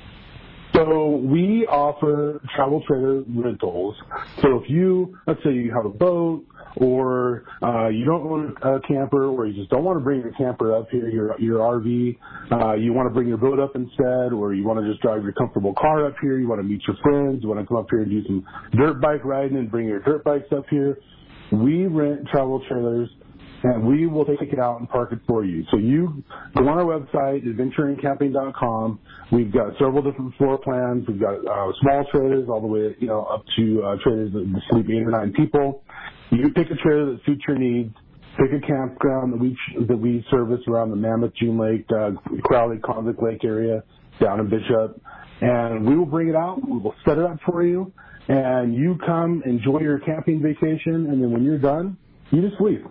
So we offer travel trailer rentals. So if you, let's say you have a boat, or uh, you don't own a camper, or you just don't want to bring your camper up here, your your R V, uh, you want to bring your boat up instead, or you want to just drive your comfortable car up here, you want to meet your friends, you want to come up here and do some dirt bike riding and bring your dirt bikes up here, we rent travel trailers, and we will take it out and park it for you. So you go on our website, adventure in camping dot com. We've got several different floor plans. We've got uh, small trailers all the way, you know, up to uh, trailers that sleep eight or nine people. You pick a trailer that suits your needs. Pick a campground that we that we service around the Mammoth, June Lake, uh, Crowley, Convict Lake area down in Bishop, and we will bring it out. We will set it up for you, and you come enjoy your camping vacation, and then when you're done, you just leave.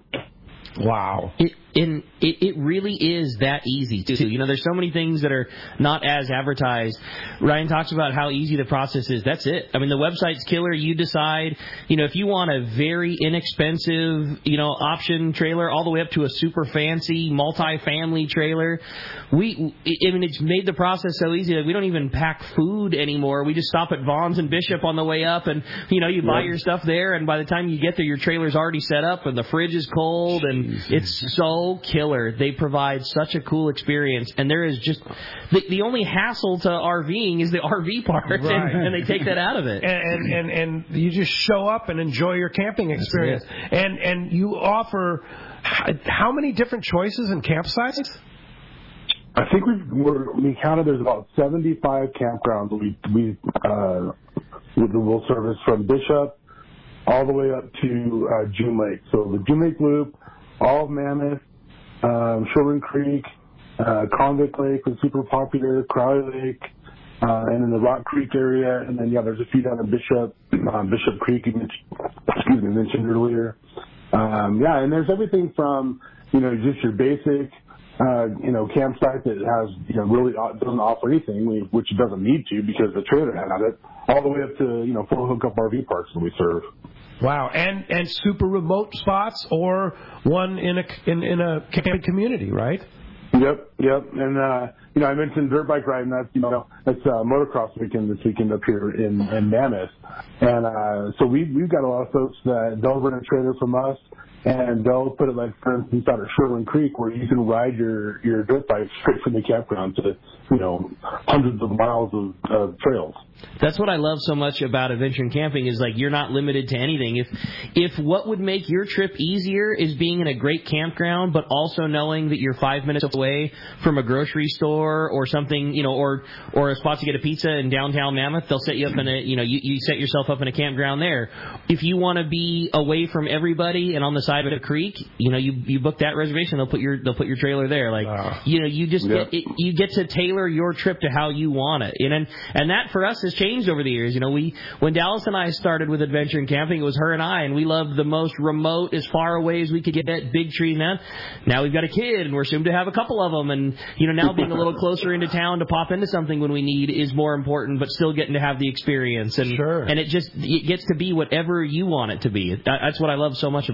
Wow. It, in, it, it really is that easy, too. You know, there's so many things that are not as advertised. Ryan talks about how easy the process is. That's it. I mean, the website's killer. You decide, you know, if you want a very inexpensive, you know, option trailer all the way up to a super fancy multi-family trailer. We, I mean, it's made the process so easy that we don't even pack food anymore. We just stop at Vaughn's and Bishop on the way up, and, you know, you buy your stuff there, and by the time you get there, your trailer's already set up, and the fridge is cold, and it's so killer. They provide such a cool experience, and there is just the, the only hassle to RVing is the R V part, right. and, and they take that out of it. And, and and and you just show up and enjoy your camping experience. And and you offer how many different choices and campsites? I think we've we're, we counted. There's about seventy-five campgrounds we we uh, will service from Bishop all the way up to uh, June Lake. So the June Lake Loop, all of Mammoth, um, Sherwin Creek, uh, Convict Lake was super popular, Crowley Lake, uh, and in the Rock Creek area, and then yeah, there's a few down in Bishop, um, Bishop Creek, you mentioned, excuse me, mentioned earlier. Um, yeah, and there's everything from you know just your basic, uh, you know, campsite that has you know really doesn't offer anything, which it doesn't need to because the trailer has it, all the way up to you know full hookup R V parks that we serve. Wow, and and super remote spots, or one in a in, in a camping community, right? Yep, yep. And uh, you know, I mentioned dirt bike riding. That's you know, that's uh, motocross weekend this weekend up here in, in Mammoth, and uh, so we we've got a lot of folks that they'll rent a trailer from us, and they'll put it like for instance out at Sherwin Creek where you can ride your your dirt bike straight from the campground to you know hundreds of miles of, of trails. That's what I love so much about Adventure in Camping is like you're not limited to anything. If if what would make your trip easier is being in a great campground, but also knowing that you're five minutes away from a grocery store or something, you know, or or a spot to get a pizza in downtown Mammoth, they'll set you up in a, you know, you, you set yourself up in a campground there. If you want to be away from everybody and on the side of a creek, you know, you you book that reservation, they'll put your they'll put your trailer there. Like, wow. you know, you just yeah. get it, you get to tailor your trip to how you want it, and and, and that for us has changed over the years. You know, we when Dallas and I started with Adventure in Camping, it was her and I, and we loved the most remote, as far away as we could get, big trees. Now, now we've got a kid, and we're soon to have a couple of them, and you know, now being a little closer into town to pop into something when we need is more important, but still getting to have the experience, and sure. and it just it gets to be whatever you want it to be. That's what I love so much about it.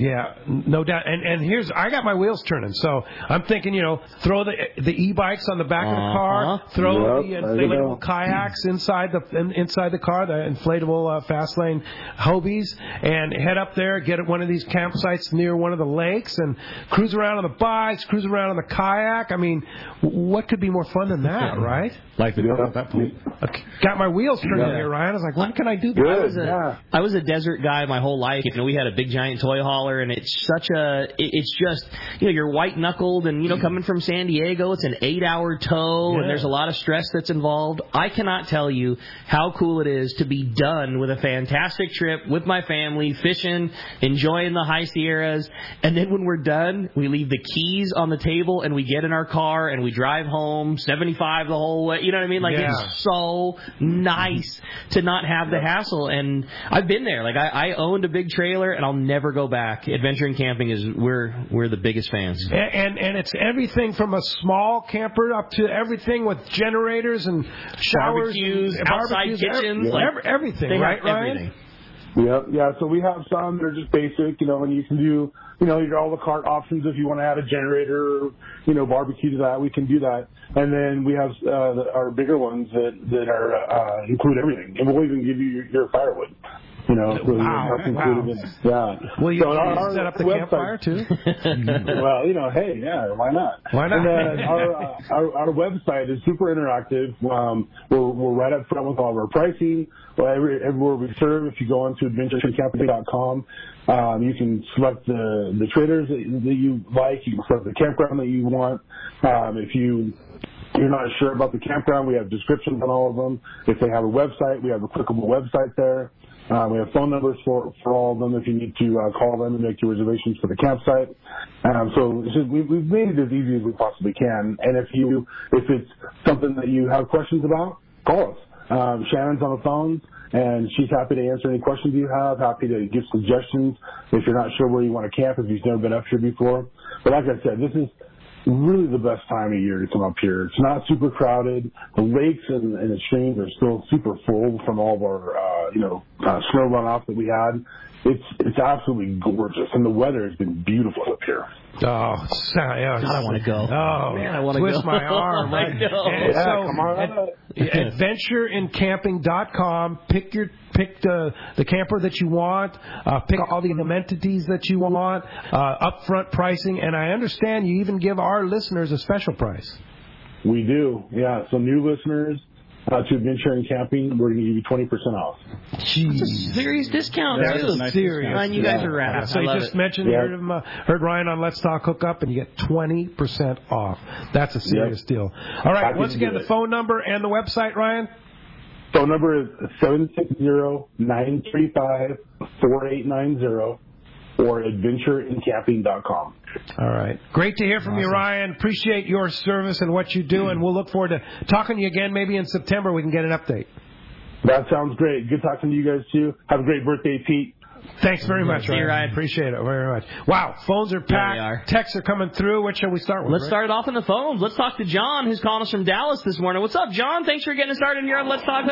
Yeah, no doubt. And and here's, I got my wheels turning, so I'm thinking, you know, throw the the e-bikes on the back uh-huh. of the car, throw yep, the inflatable kayaks inside the in, inside the car, the inflatable uh, fast lane Hobies, and head up there, get at one of these campsites near one of the lakes, and cruise around on the bikes, cruise around on the kayak. I mean, what could be more fun than that, right? Life is at that point. Okay. Got my wheels turning yeah. here, Ryan. I was like, when can I do that? I was, a, yeah. I was a desert guy my whole life. You know, we had a big giant toy hauler, and it's such a, it, it's just, you know, you're white knuckled, and you know, coming from San Diego, it's an eight hour tow, yeah. and there's a lot of stress that's involved. I cannot tell you how cool it is to be done with a fantastic trip with my family, fishing, enjoying the high Sierras, and then when we're done, we leave the keys on the table, and we get in our car, and we drive home seventy-five the whole way. You know what I mean? Like, yeah. it's so nice to not have the hassle. And I've been there. Like, I, I owned a big trailer, and I'll never go back. Adventuring camping is, we're we're the biggest fans. And, and and it's everything from a small camper up to everything with generators and showers, barbecues, and outside barbecues, kitchens, every, like, every, everything, they right, have Ryan? everything. Yeah, yeah. So we have some that are just basic, you know, and you can do, you know, your a la carte options if you want to add a generator, or, you know, barbecue to that. We can do that, and then we have uh, the, our bigger ones that that are uh, include everything, and we'll even give you your, your firewood. You know, so wow, that's wow. included in, yeah. Will you so our, our set up the website, campfire too? Well, you know, hey, yeah, why not? Why not? And then our, uh, our our website is super interactive. Um, we're we're right up front with all of our pricing. Well, every, everywhere we serve, if you go onto adventure camping dot com, um, you can select the the traders that, that you like. You can select the campground that you want. Um, if you you're not sure about the campground, we have descriptions on all of them. If they have a website, we have a clickable website there. Uh, we have phone numbers for, for all of them if you need to uh, call them and make your reservations for the campsite. Um, so it's just, we, we've made it as easy as we possibly can. And if you if it's something that you have questions about, call us. Um, Shannon's on the phone, and she's happy to answer any questions you have, happy to give suggestions if you're not sure where you want to camp, if you've never been up here before. But like I said, this is really the best time of year to come up here. It's not super crowded. The lakes and, and the streams are still super full from all of our, uh, you know, uh, snow runoff that we had. It's it's absolutely gorgeous, and the weather has been beautiful up here. Oh, yeah. God, I want to go. Oh, man, I want to go. Twist my arm. I know. And yeah, so, come on. Ad- adventure in camping dot com. Pick your pick the the camper that you want. Uh, pick all the amenities that you want. Uh, upfront pricing, and I understand you even give our listeners a special price. We do, yeah. So new listeners uh, to Adventure and Camping, we're going to give you twenty percent off. Jeez. That's a serious discount. That too. is nice serious. Man, you yeah. guys are rad. So I you love just it. mentioned, yeah. heard, him, uh, heard Ryan on Let's Talk Hookup, and you get twenty percent off. That's a serious yep. deal. All right, Happy once again, the it. phone number and the website, Ryan? Phone number is seven six zero, nine three five, four eight nine zero or adventure in camping dot com. All right. Great to hear from awesome. you, Ryan. Appreciate your service and what you do, and we'll look forward to talking to you again. Maybe in September we can get an update. That sounds great. Good talking to you guys, too. Have a great birthday, Pete. Thanks very much, See you, Ryan. Ryan. Appreciate it very much. Wow, phones are packed. Yeah, they are. Texts are coming through. What shall we start with? Let's Rick? start it off on the phones. Let's talk to John, who's calling us from Dallas this morning. What's up, John? Thanks for getting us started here on Let's Talk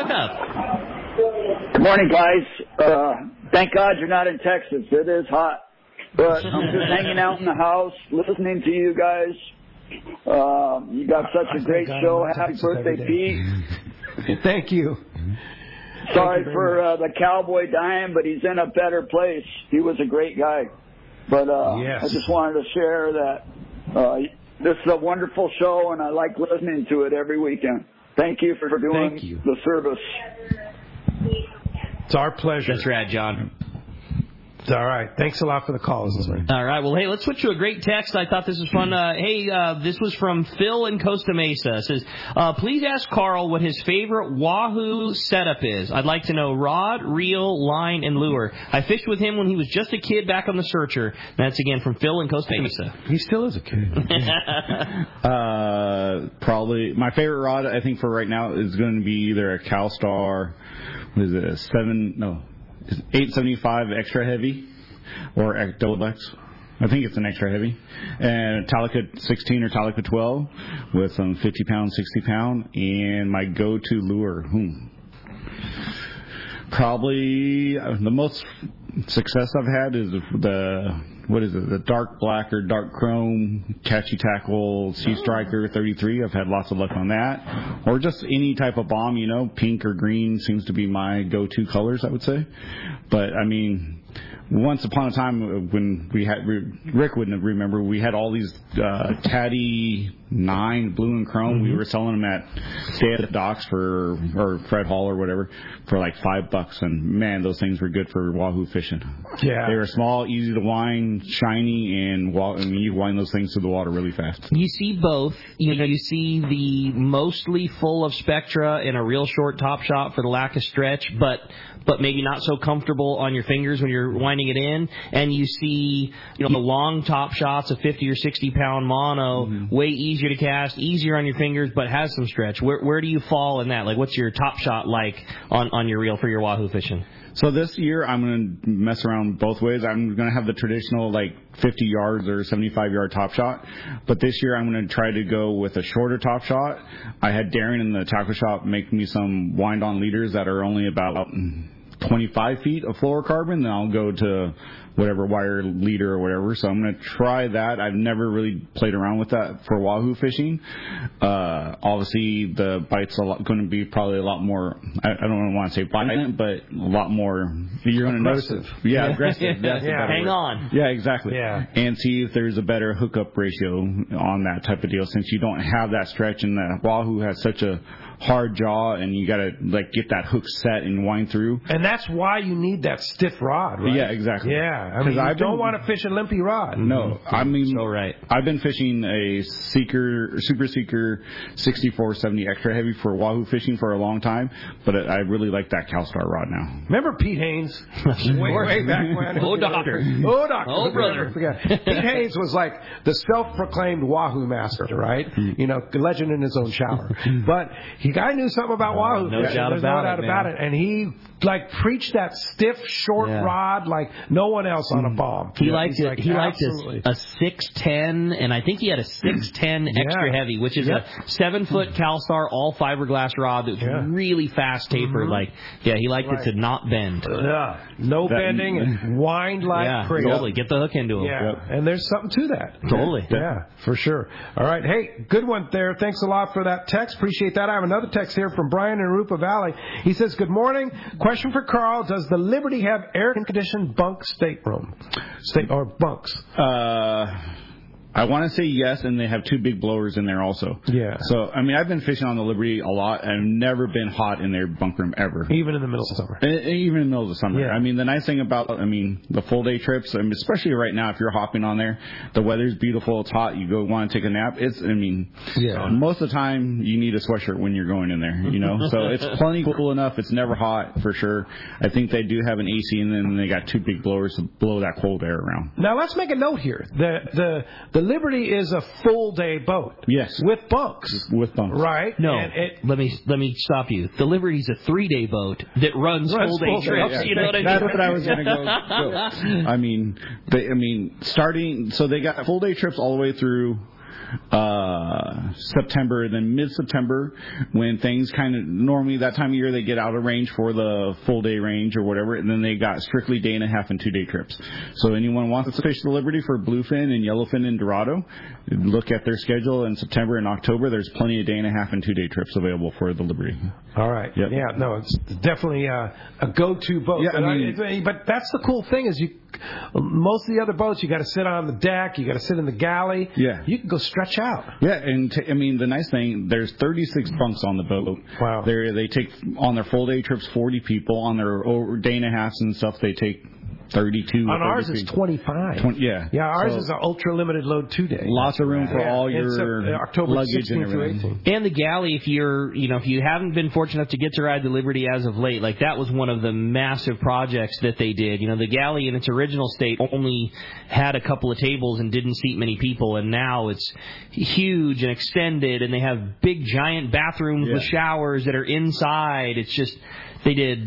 Hookup. Good morning, guys. Uh, thank God you're not in Texas. It is hot. But I'm just hanging out in the house, listening to you guys. Uh, you got such a great show. Happy birthday, Pete. Thank you. Sorry for uh, the cowboy dying, but he's in a better place. He was a great guy. But uh, yes. I just wanted to share that uh, this is a wonderful show, and I like listening to it every weekend. Thank you for, for doing you. the service. It's our pleasure. That's rad, John. All right. Thanks a lot for the call. All right. Well, hey, let's switch to a great text. I thought this was fun. Uh, hey, uh, this was from Phil in Costa Mesa. It says, uh, please ask Carl what his favorite Wahoo setup is. I'd like to know rod, reel, line, and lure. I fished with him when he was just a kid back on the Searcher. That's, again, from Phil in Costa Mesa. He still is a kid. uh, probably my favorite rod, I think, for right now is going to be either a CalStar, what is it, a seven, no, eight seventy-five extra heavy or double X. I think it's an extra heavy. And Talica sixteen or Talica twelve with some fifty pound, sixty pound. And my go-to lure, hmm. Probably the most success I've had is the what is it, the dark black or dark chrome catchy tackle Sea Striker thirty-three. I've had lots of luck on that. Or just any type of bomb, you know, pink or green seems to be my go-to colors, I would say. But, I mean, once upon a time when we had, Rick wouldn't remember, we had all these uh, Caddy nine blue and chrome. Mm-hmm. We were selling them at Stay at the Docks for, or Fred Hall or whatever, for like five bucks. And man, those things were good for wahoo fishing. Yeah. They were small, easy to wind, shiny, and wa- I mean, you wind those things to the water really fast. You see both. You know, you see the mostly full of spectra in a real short top shot for the lack of stretch, but but maybe not so comfortable on your fingers when you're winding it in. And you see, you know, the long top shots of fifty or sixty pound mono, mm-hmm. way easier to cast, easier on your fingers, but has some stretch. Where where do you fall in that? Like, what's your top shot like on, on your reel for your wahoo fishing? So this year, I'm going to mess around both ways. I'm going to have the traditional, like, fifty yards or seventy-five yard top shot. But this year, I'm going to try to go with a shorter top shot. I had Darren in the tackle shop make me some wind-on leaders that are only about twenty-five feet of fluorocarbon. Then I'll go to whatever wire leader or whatever. So I'm going to try that. I've never really played around with that for wahoo fishing. Uh, obviously, the bite's a lot, going to be probably a lot more, I, I don't want to say violent, but a lot more, you're going to notice it. Yeah, yeah. aggressive. That's yeah. Hang word. on. Yeah, exactly. Yeah. And see if there's a better hookup ratio on that type of deal, since you don't have that stretch, and the wahoo has such a hard jaw, and you got to like get that hook set and wind through. And that's why you need that stiff rod, right? Yeah, exactly. Yeah, I mean, you I've don't been, want to fish a limpy rod. No, I mean, so right. I've been fishing a Seeker, Super Seeker sixty-four seventy extra heavy for wahoo fishing for a long time, but I really like that CalStar rod now. Remember Pete Haynes? way, way back when. Oh, doctor. Oh, doctor. Oh, brother. Forget. Pete Haynes was like the self-proclaimed wahoo master, right? You know, legend in his own shower. But he guy knew something about wahoo. No fishing. doubt There's about no doubt it, about man. it. And he like preached that stiff, short yeah. rod like no one else on a bomb. He yeah, liked it. like, he liked absolutely. a, a six ten, and I think he had a six ten yeah. extra heavy, which is yeah. a seven foot CalStar all fiberglass rod that's yeah. really fast tapered. Mm-hmm. Like, yeah, he liked right. it to not bend. Yeah, no that, bending and wind like yeah, crazy. totally. Get the hook into him. Yeah, yep. and there's something to that. Totally. Yeah, for sure. All right, hey, good one there. Thanks a lot for that text. Appreciate that. I have another text here from Brian in Arupa Valley. He says, good morning. Question for Carl. Does the Liberty have air-conditioned bunk stateroom? State or bunks? Uh... I want to say yes, and they have two big blowers in there also. Yeah. So, I mean, I've been fishing on the Liberty a lot, and I've never been hot in their bunk room ever. Even in the middle of summer. And, and even in the middle of the summer. Yeah. I mean, the nice thing about, I mean, the full day trips, I mean, especially right now, if you're hopping on there, the weather's beautiful, it's hot, you go want to take a nap. It's, I mean, yeah. most of the time you need a sweatshirt when you're going in there, you know. So it's plenty cool enough. It's never hot for sure. I think they do have an A C, and then they got two big blowers to blow that cold air around. Now let's make a note here. The the the Liberty is a full day boat. Yes. With bunks. With bunks. Right? No, and it, let me let me stop you. The Liberty's a three day boat that runs, runs full day full trips. Day, yeah. You know what I mean? That's what I was going to go. go. I mean, they, I mean, starting. So they got full day trips all the way through uh September, then mid-September, when things kind of normally that time of year they get out of range for the full day range or whatever, and then they got strictly day and a half and two day trips. So anyone wants to fish the Liberty for bluefin and yellowfin and Dorado, look at their schedule in September and October. There's plenty of day and a half and two day trips available for the Liberty. All right. Yep. Yeah. No, it's definitely uh, a go-to boat. Yeah, but, I mean, I, but that's the cool thing is you. Most of the other boats, you got to sit on the deck, you got to sit in the galley. Yeah. You can go stretch out. Yeah, and t- I mean the nice thing, there's thirty-six bunks on the boat. Wow. They they take on their full day trips forty people. On their over day and a half and stuff, they take thirty-two. On ours it's twenty-five. twenty, yeah. Yeah, ours so, is an ultra limited load two day. Lots of room for yeah. all It's your a, uh, October luggage and everything. And the galley, if you're, you know, if you haven't been fortunate enough to get to ride the Liberty as of late, like that was one of the massive projects that they did. You know, the galley in its original state only had a couple of tables and didn't seat many people, and now it's huge and extended, and they have big giant bathrooms yeah. with showers that are inside. It's just, they did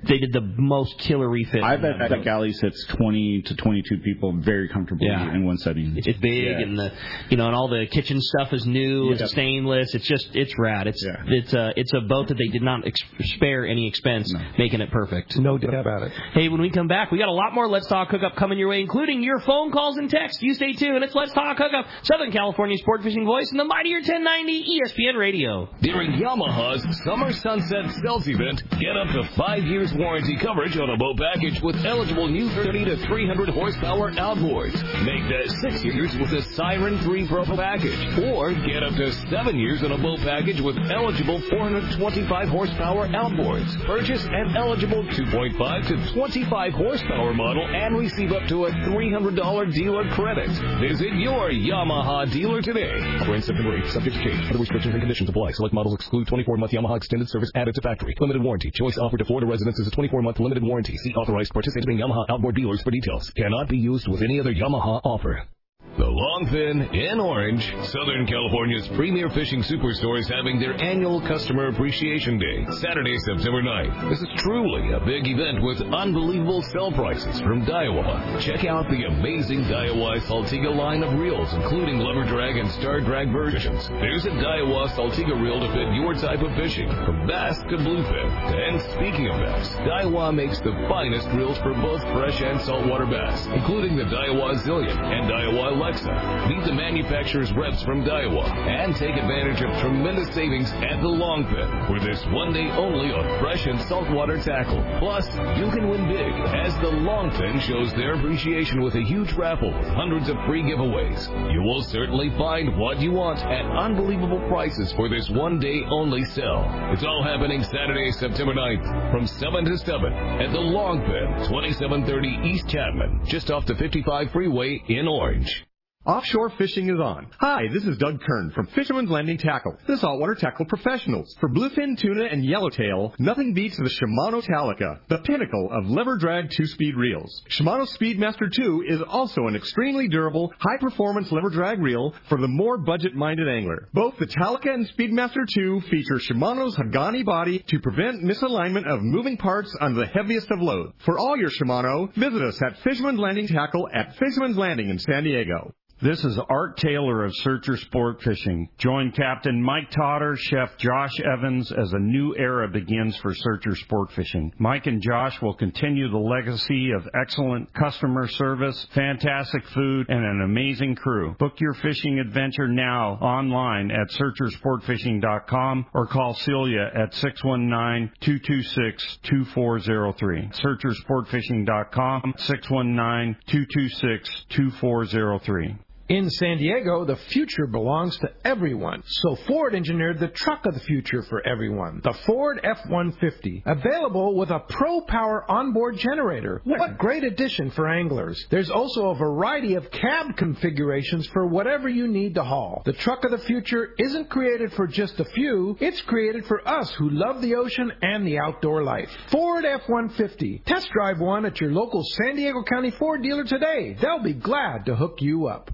they did the most killer refit. I bet that galley sits twenty to twenty-two people very comfortably yeah. in one setting. It's big, yeah. and the you know, and all the kitchen stuff is new. Yeah. It's stainless. It's just it's rad. It's yeah. it's a it's a boat that they did not ex- spare any expense no. making it perfect. No doubt about it. Hey, when we come back, we got a lot more Let's Talk Hookup coming your way, including your phone calls and texts. You stay tuned. It's Let's Talk Hookup, Southern California sport fishing voice, and the mightier ten ninety E S P N Radio. During Yamaha's Summer Sunset Sales Event, get up to five years warranty coverage on a boat package with eligible new thirty to three hundred horsepower outboards. Make that six years with a Siren three Pro package. Or get up to seven years on a boat package with eligible four hundred twenty-five horsepower outboards. Purchase an eligible two point five to twenty-five horsepower model and receive up to a three hundred dollars dealer credit. Visit your Yamaha dealer today. Offer in September eighth, subject to change. Other restrictions and conditions apply. Select models exclude twenty-four month Yamaha extended service added to factory. Limited warranty. Choice offered to Florida residents is a twenty-four month limited warranty. See authorized participating Yamaha outboard dealers for details. Cannot be used with any other Yamaha offer. The Longfin in Orange, Southern California's premier fishing superstore, is having their annual Customer Appreciation Day, Saturday, September ninth. This is truly a big event with unbelievable sell prices from Daiwa. Check out the amazing Daiwa Saltiga line of reels, including lever drag and star drag versions. There's a Daiwa Saltiga reel to fit your type of fishing, from bass to bluefin. And speaking of bass, Daiwa makes the finest reels for both fresh and saltwater bass, including the Daiwa Zillion and Daiwa Alexa. Meet the manufacturer's reps from Daiwa and take advantage of tremendous savings at the Longfin for this one day only on fresh and saltwater tackle. Plus, you can win big as the Longfin shows their appreciation with a huge raffle with hundreds of free giveaways. You will certainly find what you want at unbelievable prices for this one day only sale. It's all happening Saturday, September ninth from seven to seven at the Longfin, twenty-seven thirty East Chapman, just off the fifty-five freeway in Orange. Offshore fishing is on. Hi, this is Doug Kern from Fisherman's Landing Tackle, the saltwater tackle professionals. For bluefin, tuna, and yellowtail, nothing beats the Shimano Talica, the pinnacle of lever drag two-speed reels. Shimano Speedmaster two is also an extremely durable, high-performance lever drag reel for the more budget-minded angler. Both the Talica and Speedmaster two feature Shimano's Hagani body to prevent misalignment of moving parts under the heaviest of load. For all your Shimano, visit us at Fisherman's Landing Tackle at Fisherman's Landing in San Diego. This is Art Taylor of Searcher Sport Fishing. Join Captain Mike Totter, Chef Josh Evans as a new era begins for Searcher Sport Fishing. Mike and Josh will continue the legacy of excellent customer service, fantastic food, and an amazing crew. Book your fishing adventure now online at searcher sport fishing dot com or call Celia at six one nine, two two six, two four zero three. searcher sport fishing dot com, six one nine, two two six, two four zero three. In San Diego, the future belongs to everyone. So Ford engineered the truck of the future for everyone, the Ford F one fifty. Available with a Pro Power onboard generator. What a great addition for anglers. There's also a variety of cab configurations for whatever you need to haul. The truck of the future isn't created for just a few. It's created for us who love the ocean and the outdoor life. Ford F one fifty. Test drive one at your local San Diego County Ford dealer today. They'll be glad to hook you up.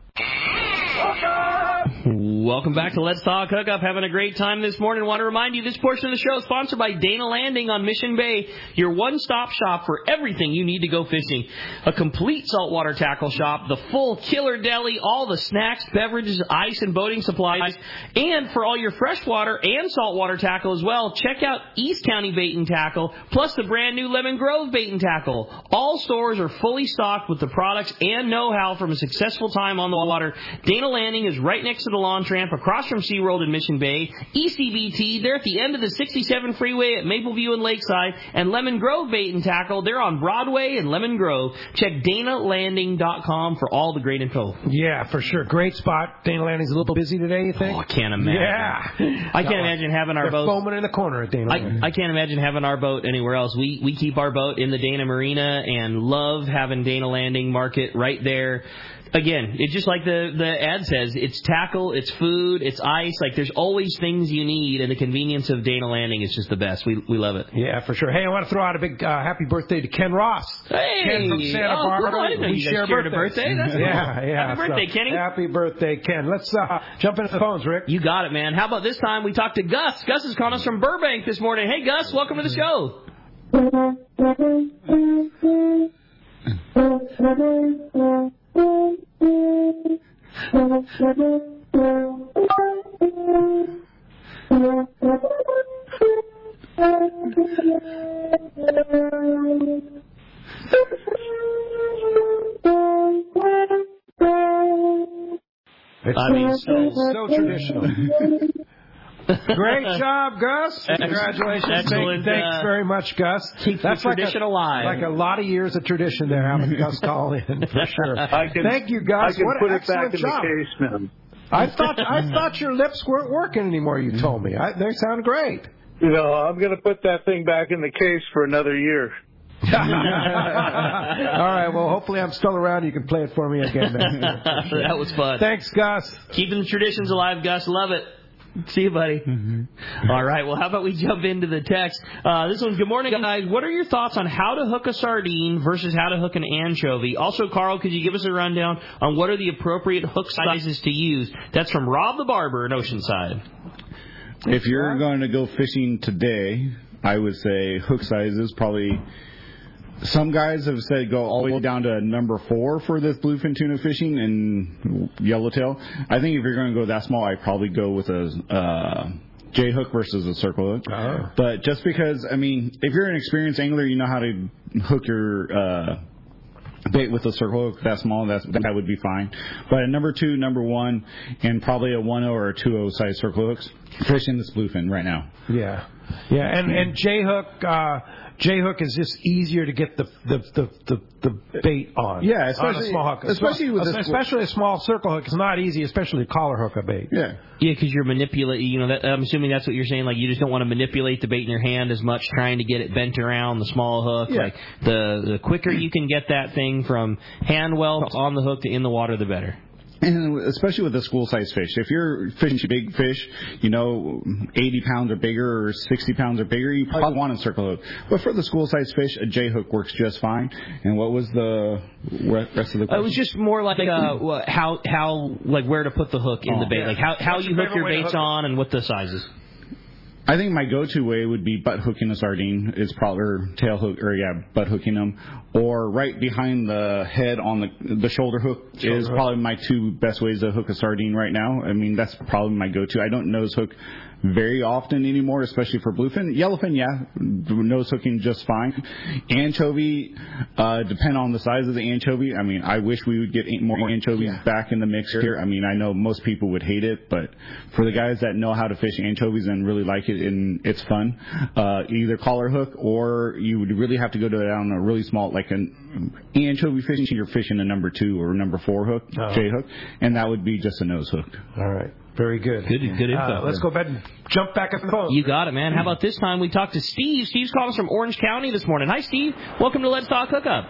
Welcome back to Let's Talk Hookup. Having a great time this morning. Want to remind you this portion of the show is sponsored by Dana Landing on Mission Bay, your one-stop shop for everything you need to go fishing. A complete saltwater tackle shop, the full killer deli, all the snacks, beverages, ice, and boating supplies. And for all your freshwater and saltwater tackle as well, check out East County Bait and Tackle, plus the brand new Lemon Grove Bait and Tackle. All stores are fully stocked with the products and know-how from a successful time on the water. Dana Landing is right next to the lawn tramp across from SeaWorld in Mission Bay. E C B T, they're at the end of the sixty-seven freeway at Mapleview and Lakeside. And Lemon Grove Bait and Tackle, they're on Broadway and Lemon Grove. Check dana landing dot com for all the great info. Yeah, for sure. Great spot. Dana Landing's a little busy today, you think? Oh, I can't imagine. Yeah. I can't imagine having our they're boat. foaming in the corner at Dana Landing. I, I can't imagine having our boat anywhere else. We we keep our boat in the Dana Marina and love having Dana Landing Market right there. Again, it's just like the, the ad says, it's tackle, it's food, it's ice. Like, there's always things you need, and the convenience of Dana Landing is just the best. We we love it. Yeah, for sure. Hey, I want to throw out a big uh, happy birthday to Ken Ross. Hey! Ken from Santa oh, Barbara. Cool. I didn't know we you share shared birthdays. a birthday. That's yeah, cool. yeah. Happy birthday, so, Kenny. Happy birthday, Ken. Let's uh, jump into the phones, Rick. You got it, man. How about this time we talked to Gus. Gus is calling us from Burbank this morning. Hey, Gus, welcome to the show. It's I mean, so, so traditional. Great job, Gus. Congratulations. Excellent. Thank, thanks uh, very much, Gus. Keep That's the like tradition a, alive. Like a lot of years of tradition there, having Gus call in, for sure. I can, Thank you, Gus. I can what put an it back excellent in job. the case, man. I thought I thought your lips weren't working anymore, you told me. I, they sound great. You know, I'm going to put that thing back in the case for another year. All right, well, hopefully I'm still around. You can play it for me again next year. Sure. That was fun. Thanks, Gus. Keeping the traditions alive, Gus. Love it. See you, buddy. Mm-hmm. All right, well, how about we jump into the text? Uh, this one's, good morning, guys. What are your thoughts on how to hook a sardine versus how to hook an anchovy? Also, Carl, could you give us a rundown on what are the appropriate hook sizes to use? That's from Rob the Barber in Oceanside. If you're going to go fishing today, I would say hook sizes probably... Some guys have said go all the way down to number four for this bluefin tuna fishing and yellowtail. I think if you're going to go that small, I'd probably go with a uh, J hook versus a circle hook. Oh. But just because, I mean, if you're an experienced angler, you know how to hook your uh, bait with a circle hook that small. That's, that would be fine. But at number two, number one, and probably a one oh or a two oh size circle hooks, fishing this bluefin right now. Yeah, yeah, and and J hook. Uh, J hook is just easier to get the the, the, the, the bait on. Yeah, especially on a small hook. especially with a, especially a small circle hook. It's not easy, especially to collar hook a bait. Yeah, yeah, because you're manipulating. You know, that, I'm assuming that's what you're saying. Like, you just don't want to manipulate the bait in your hand as much, trying to get it bent around the small hook. Yeah. Like the the quicker you can get that thing from hand well on the hook to in the water, the better. And especially with the school size fish, if you're fishing big fish, you know, eighty pounds or bigger or sixty pounds or bigger, you probably want a circle hook. But for the school size fish, a J hook works just fine. And what was the rest of the question? It was just more like uh, how how like where to put the hook in oh, the bait, yeah. like how how What's you your hook your favorite way to baits hook on and what the sizes. I think my go-to way would be butt hooking a sardine. Is probably or tail hook or yeah, butt hooking them, or right behind the head on the the shoulder hook shoulder is hook. Probably my two best ways to hook a sardine right now. I mean, that's probably my go-to. I don't nose hook very often anymore, especially for bluefin. Yellowfin, yeah, nose hooking just fine. Anchovy, uh, depend on the size of the anchovy. I mean, I wish we would get more anchovies yeah. back in the mix here. I mean, I know most people would hate it, but for the guys that know how to fish anchovies and really like it and it's fun, uh, either collar hook or you would really have to go down a really small, like an anchovy fishing, you're fishing a number two or number four hook, uh-huh. J hook, and that would be just a nose hook. All right. Very good. Good, good info. Uh, let's go back and jump back at the phone. You got it, man. How about this time we talked to Steve? Steve's calling us from Orange County this morning. Hi, Steve. Welcome to Let's Talk Hookup.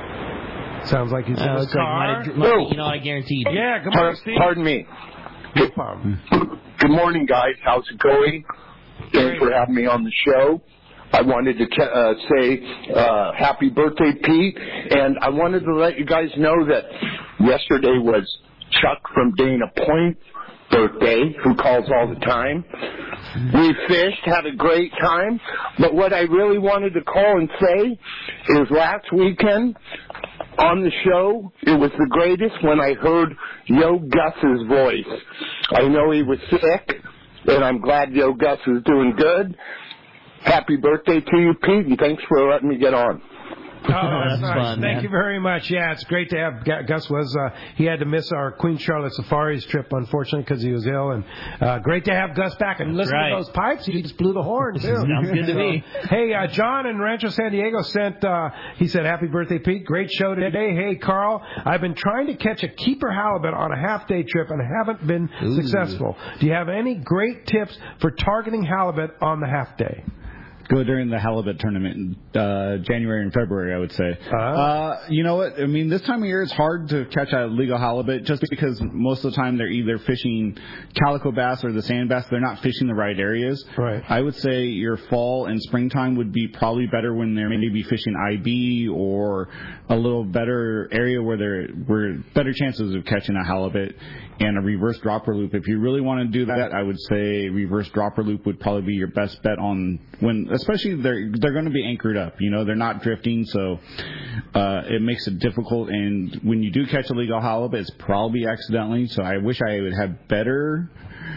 Sounds like he's in uh, his car. Like, might, you know, I guarantee you. Yeah, good morning, Steve. Pardon me. No problem. Good morning, guys. How's it going? Thanks for having me on the show. I wanted to t- uh, say uh, happy birthday, Pete, and I wanted to let you guys know that yesterday was Chuck from Dana Point birthday, who calls all the time. We fished, had a great time, but what I really wanted to call and say is last weekend on the show, it was the greatest when I heard Yo Gus's voice. I know he was sick, and I'm glad Yo Gus is doing good. Happy birthday to you, Pete, and thanks for letting me get on. Oh, that's, that's nice. Fun, Thank man. you very much. Yeah, it's great to have Gus. Was uh, he had to miss our Queen Charlotte Safaris trip, unfortunately, because he was ill. And uh, great to have Gus back. And listen right. to those pipes. He just blew the horn too. Sounds good to me. Hey, uh, John in Rancho San Diego sent. Uh, he said, "Happy birthday, Pete. Great show today. Hey, Carl, I've been trying to catch a keeper halibut on a half day trip and haven't been Ooh. successful. Do you have any great tips for targeting halibut on the half day?" Go during the halibut tournament, uh, January and February, I would say. Uh-huh. Uh, you know what? I mean, this time of year it's hard to catch a legal halibut just because most of the time they're either fishing calico bass or the sand bass. They're not fishing the right areas. Right. I would say your fall and springtime would be probably better when they're maybe fishing I B or a little better area where there were better chances of catching a halibut. and a reverse dropper loop. If you really want to do that, I would say reverse dropper loop would probably be your best bet on when, especially they're they're going to be anchored up. You know, they're not drifting, so uh, it makes it difficult. And when you do catch a legal halibut, it's probably accidentally. So I wish I would have better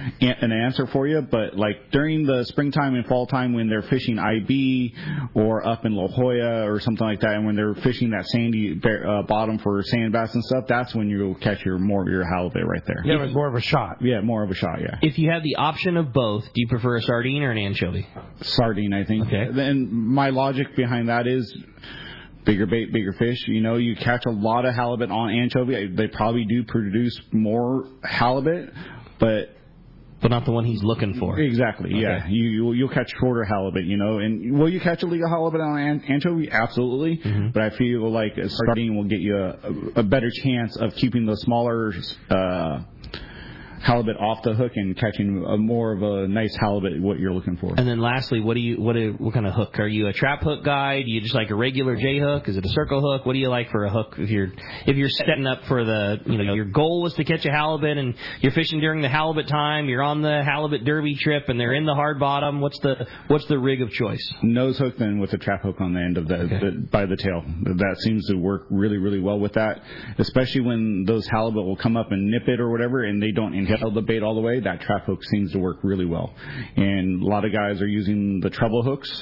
an answer for you, but like during the springtime and fall time when they're fishing I B or up in La Jolla or something like that, and when they're fishing that sandy uh, bottom for sand bass and stuff, that's when you'll catch your more of your halibut right there. Yeah, it's more of a shot. Yeah, more of a shot. Yeah. If you have the option of both, do you prefer a sardine or an anchovy? Sardine, I think. Okay. And my logic behind that is bigger bait, bigger fish. You know, you catch a lot of halibut on anchovy. They probably do produce more halibut, but But not the one he's looking for. Exactly, okay. yeah. You, you'll, you'll catch shorter halibut, you know. And will you catch a legal halibut on an anchovy? Absolutely. Mm-hmm. But I feel like a sardine will get you a, a better chance of keeping the smaller uh, halibut off the hook and catching a more of a nice halibut, what you're looking for. And then lastly, what do you what do, what kind of hook? Are you a trap hook guy? Do you just like a regular J hook? Is it a circle hook? What do you like for a hook if you're if you're setting up for the, you know, your goal was to catch a halibut and you're fishing during the halibut time, you're on the halibut derby trip and they're in the hard bottom, what's the what's the rig of choice? Nose hook then with a trap hook on the end of the, okay. the by the tail. That seems to work really really well with that, especially when those halibut will come up and nip it or whatever and they don't inhale the bait all the way. That trap hook seems to work really well, and a lot of guys are using the treble hooks.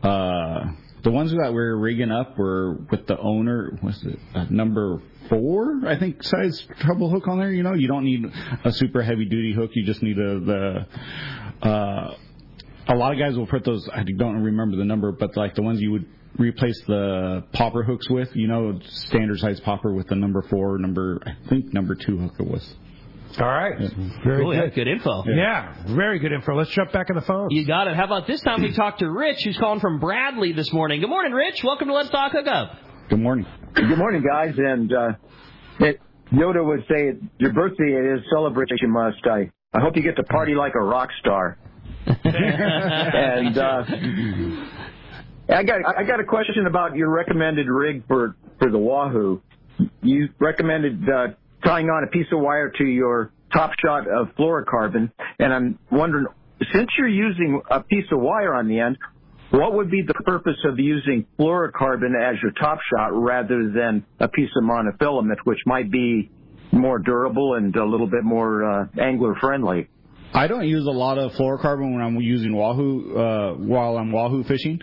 Uh, the ones that we're rigging up were with the owner, what's it, uh, number four, I think, size treble hook on there. You know, you don't need a super heavy duty hook. You just need a the. Uh, a lot of guys will put those. I don't remember the number, but like the ones you would replace the popper hooks with. You know, standard size popper with the number four, number I think number two hook it was. All right. Yeah. Very cool, good. Yeah, good info. Yeah. yeah, very good info. Let's jump back in the phone. You got it. How about this time we talk to Rich, who's calling from Bradley this morning. Good morning, Rich. Welcome to Let's Talk Hookup. Good morning. Good morning, guys. And uh, it, Yoda would say, your birthday is celebration must. I, I hope you get to party like a rock star. and uh, I got I got a question about your recommended rig for, for the Wahoo. You recommended uh, tying on a piece of wire to your top shot of fluorocarbon, and I'm wondering, since you're using a piece of wire on the end, what would be the purpose of using fluorocarbon as your top shot rather than a piece of monofilament, which might be more durable and a little bit more uh, angler friendly? I don't use a lot of fluorocarbon when I'm using Wahoo, uh, while I'm Wahoo fishing.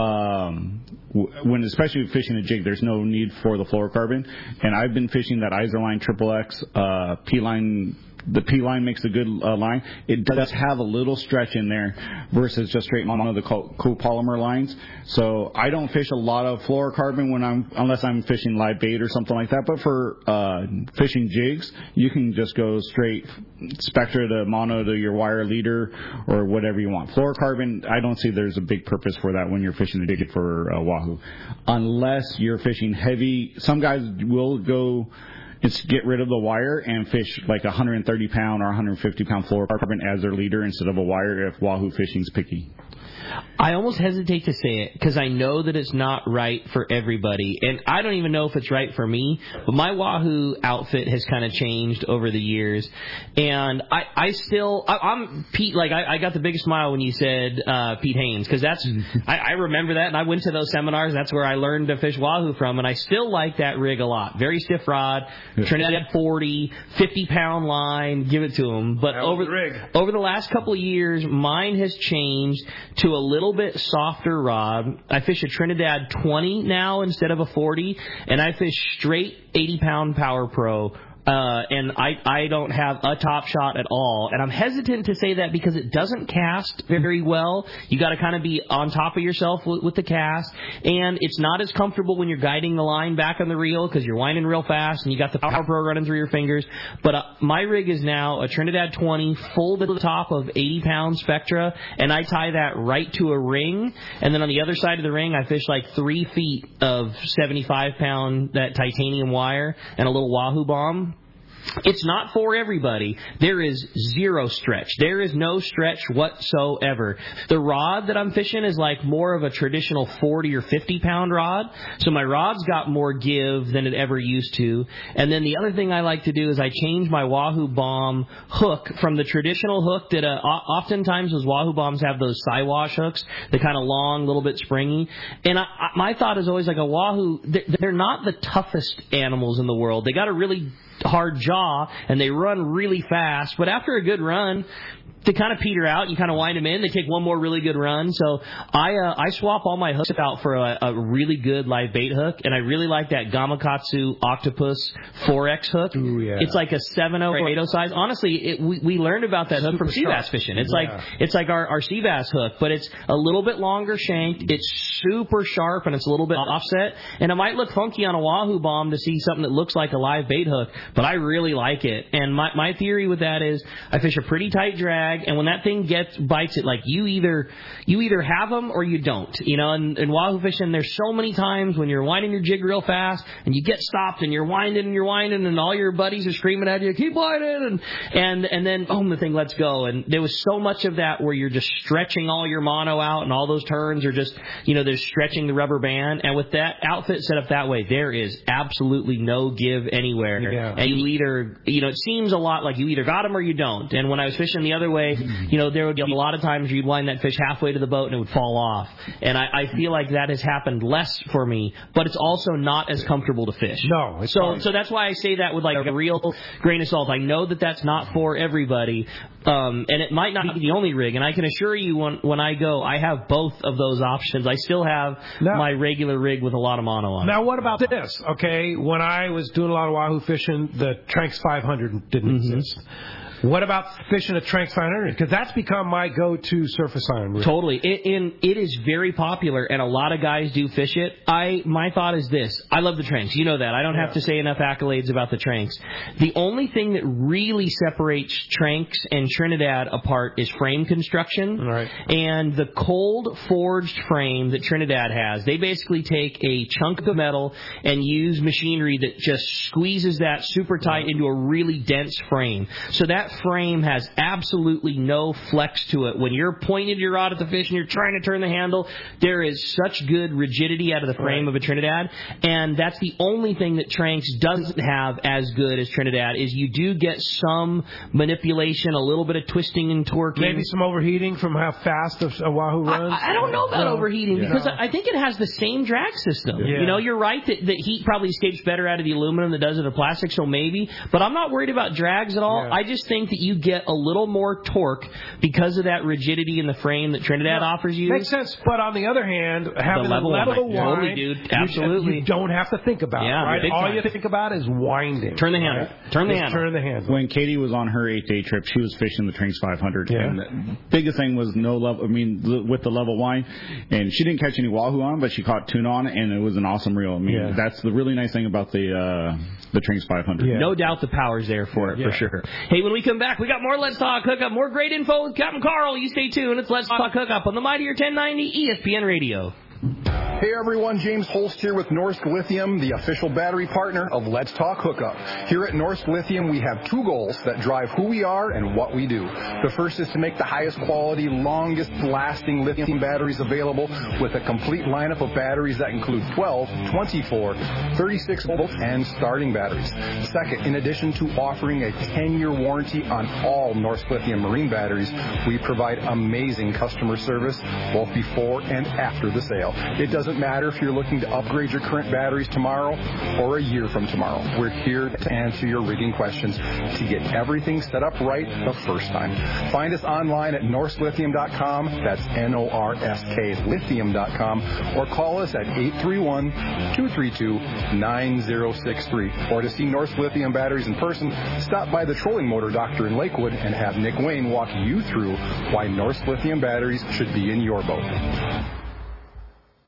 Um, when especially fishing a jig, there's no need for the fluorocarbon. And I've been fishing that Izorline Triple X, uh, P-line. The P-line makes a good uh, line. It does have a little stretch in there versus just straight one of the co- copolymer lines. So I don't fish a lot of fluorocarbon when I'm, unless I'm fishing live bait or something like that. But for uh, fishing jigs, you can just go straight Spectra to mono to your wire leader or whatever you want. Fluorocarbon, I don't see there's a big purpose for that when you're fishing a jig for uh, Wahoo, unless you're fishing heavy. Some guys will go. It's get rid of the wire and fish like a one hundred thirty pound or one hundred fifty pound fluorocarbon as their leader instead of a wire if Wahoo fishing's picky. I almost hesitate to say it because I know that it's not right for everybody, and I don't even know if it's right for me, but my Wahoo outfit has kind of changed over the years, and I, I still, I, I'm Pete, like I, I got the biggest smile when you said uh, Pete Haynes, because that's, I, I remember that, and I went to those seminars, that's where I learned to fish Wahoo from, and I still like that rig a lot. Very stiff rod, Trinidad forty, fifty pound line, give it to them, but over the, rig. over the last couple of years, mine has changed to a little bit softer rod. I fish a Trinidad twenty now instead of a forty, and I fish straight eighty pound Power Pro. Uh, and I, I don't have a top shot at all. And I'm hesitant to say that because it doesn't cast very well. You got to kind of be on top of yourself with, with the cast. And it's not as comfortable when you're guiding the line back on the reel because you're winding real fast and you got the Power Pro running through your fingers. But uh, my rig is now a Trinidad twenty full to the top of eighty pound Spectra. And I tie that right to a ring. And then on the other side of the ring, I fish like three feet of seventy-five pound that titanium wire and a little Wahoo bomb. It's not for everybody. There is zero stretch. There is no stretch whatsoever. The rod that I'm fishing is like more of a traditional forty or fifty pound rod. So my rod's got more give than it ever used to. And then the other thing I like to do is I change my Wahoo Bomb hook from the traditional hook that uh, oftentimes those Wahoo Bombs have those Siwash hooks, the kind of long, little bit springy. And I, I, my thought is always like a Wahoo, they're not the toughest animals in the world. They got a really hard jaw, and they run really fast. But after a good run, they kind of peter out. You kind of wind them in. They take one more really good run. So I uh, I swap all my hooks out for a, a really good live bait hook, and I really like that Gamakatsu Octopus four X hook. Ooh, yeah. It's like a seven oh or eight oh size. Honestly, it, we, we learned about that hook from sea bass fishing. It's yeah. like it's like our, our sea bass hook, but it's a little bit longer shanked. It's super sharp, and it's a little bit offset. And it might look funky on a Wahoo Bomb to see something that looks like a live bait hook, but I really like it. And my, my theory with that is I fish a pretty tight drag, and when that thing gets bites it, like you either you either have them or you don't, you know. And, and wahoo fishing, there's so many times when you're winding your jig real fast and you get stopped and you're winding and you're winding and all your buddies are screaming at you, keep winding, and and and then boom, the thing lets go. And there was so much of that where you're just stretching all your mono out, and all those turns are just, you know, they're stretching the rubber band. And with that outfit set up that way, there is absolutely no give anywhere. Yeah. And you either, you know, it seems a lot like you either got them or you don't. And when I was fishing the other way, you know, there would be a lot of times you'd wind that fish halfway to the boat and it would fall off. And I, I feel like that has happened less for me, but it's also not as comfortable to fish. No. It's so hard. so that's why I say that with like a real grain of salt. I know that that's not for everybody, um, and it might not be the only rig. And I can assure you when when I go, I have both of those options. I still have now, my regular rig with a lot of mono on it. Now, what about this? Okay, when I was doing a lot of wahoo fishing, the Tranx five hundred didn't mm-hmm. exist. What about fishing a Tranx five hundred? Because that's become my go-to surface iron rig. Totally. It, and it is very popular, and a lot of guys do fish it. I My thought is this. I love the Tranx. You know that. I don't yeah. have to say enough accolades about the Tranx. The only thing that really separates Tranx and Trinidad apart is frame construction. Right. And the cold forged frame that Trinidad has, they basically take a chunk of metal and use machinery that just squeezes that super tight into a really dense frame. So that frame has absolutely no flex to it. When you're pointing your rod at the fish and you're trying to turn the handle, there is such good rigidity out of the frame right. of a Trinidad, and that's the only thing that Tranx doesn't have as good as Trinidad is you do get some manipulation, a little bit of twisting and torquing. Maybe some overheating from how fast a wahoo runs? I, I don't know about no. overheating yeah. because I think it has the same drag system. Yeah. You know, you're right that, that heat probably escapes better out of the aluminum than it does out of plastic, so maybe, but I'm not worried about drags at all. Yeah. I just think that you get a little more torque because of that rigidity in the frame that Trinidad yeah, offers you. Makes sense, but on the other hand, having the level, level of wind, totally, dude, absolutely. You, you don't have to think about yeah, it, right? All time. you think about is winding. Turn the handle. Right? Turn the Just handle. Turn the handle. When Katie was on her eight-day trip, she was fishing the Tranx five hundred, yeah. and the biggest thing was no level. I mean, with the level wind, and she didn't catch any wahoo on, but she caught tuna on it, and it was an awesome reel. I mean, yeah. that's the really nice thing about the uh, the Tranx five hundred. Yeah. No doubt the power's there for it, yeah. for sure. Hey, when we come back, we got more Let's Talk Hookup, more great info with Captain Carl. You stay tuned. It's Let's Talk Hookup on the Mightier ten ninety E S P N Radio. Hey everyone, James Holst here with Norsk Lithium, the official battery partner of Let's Talk Hookup. Here at Norsk Lithium, we have two goals that drive who we are and what we do. The first is to make the highest quality, longest lasting lithium batteries available with a complete lineup of batteries that include twelve, twenty-four, thirty-six volt, and starting batteries. Second, in addition to offering a ten-year warranty on all Norsk Lithium marine batteries, we provide amazing customer service both before and after the sale. It doesn't matter if you're looking to upgrade your current batteries tomorrow or a year from tomorrow. We're here to answer your rigging questions to get everything set up right the first time. Find us online at norsk lithium dot com. That's N O R S K lithium dot com. Or call us at eight three one, two three two, nine zero six three. Or to see Norsk Lithium batteries in person, stop by the Trolling Motor Doctor in Lakewood and have Nick Wayne walk you through why Norsk Lithium batteries should be in your boat.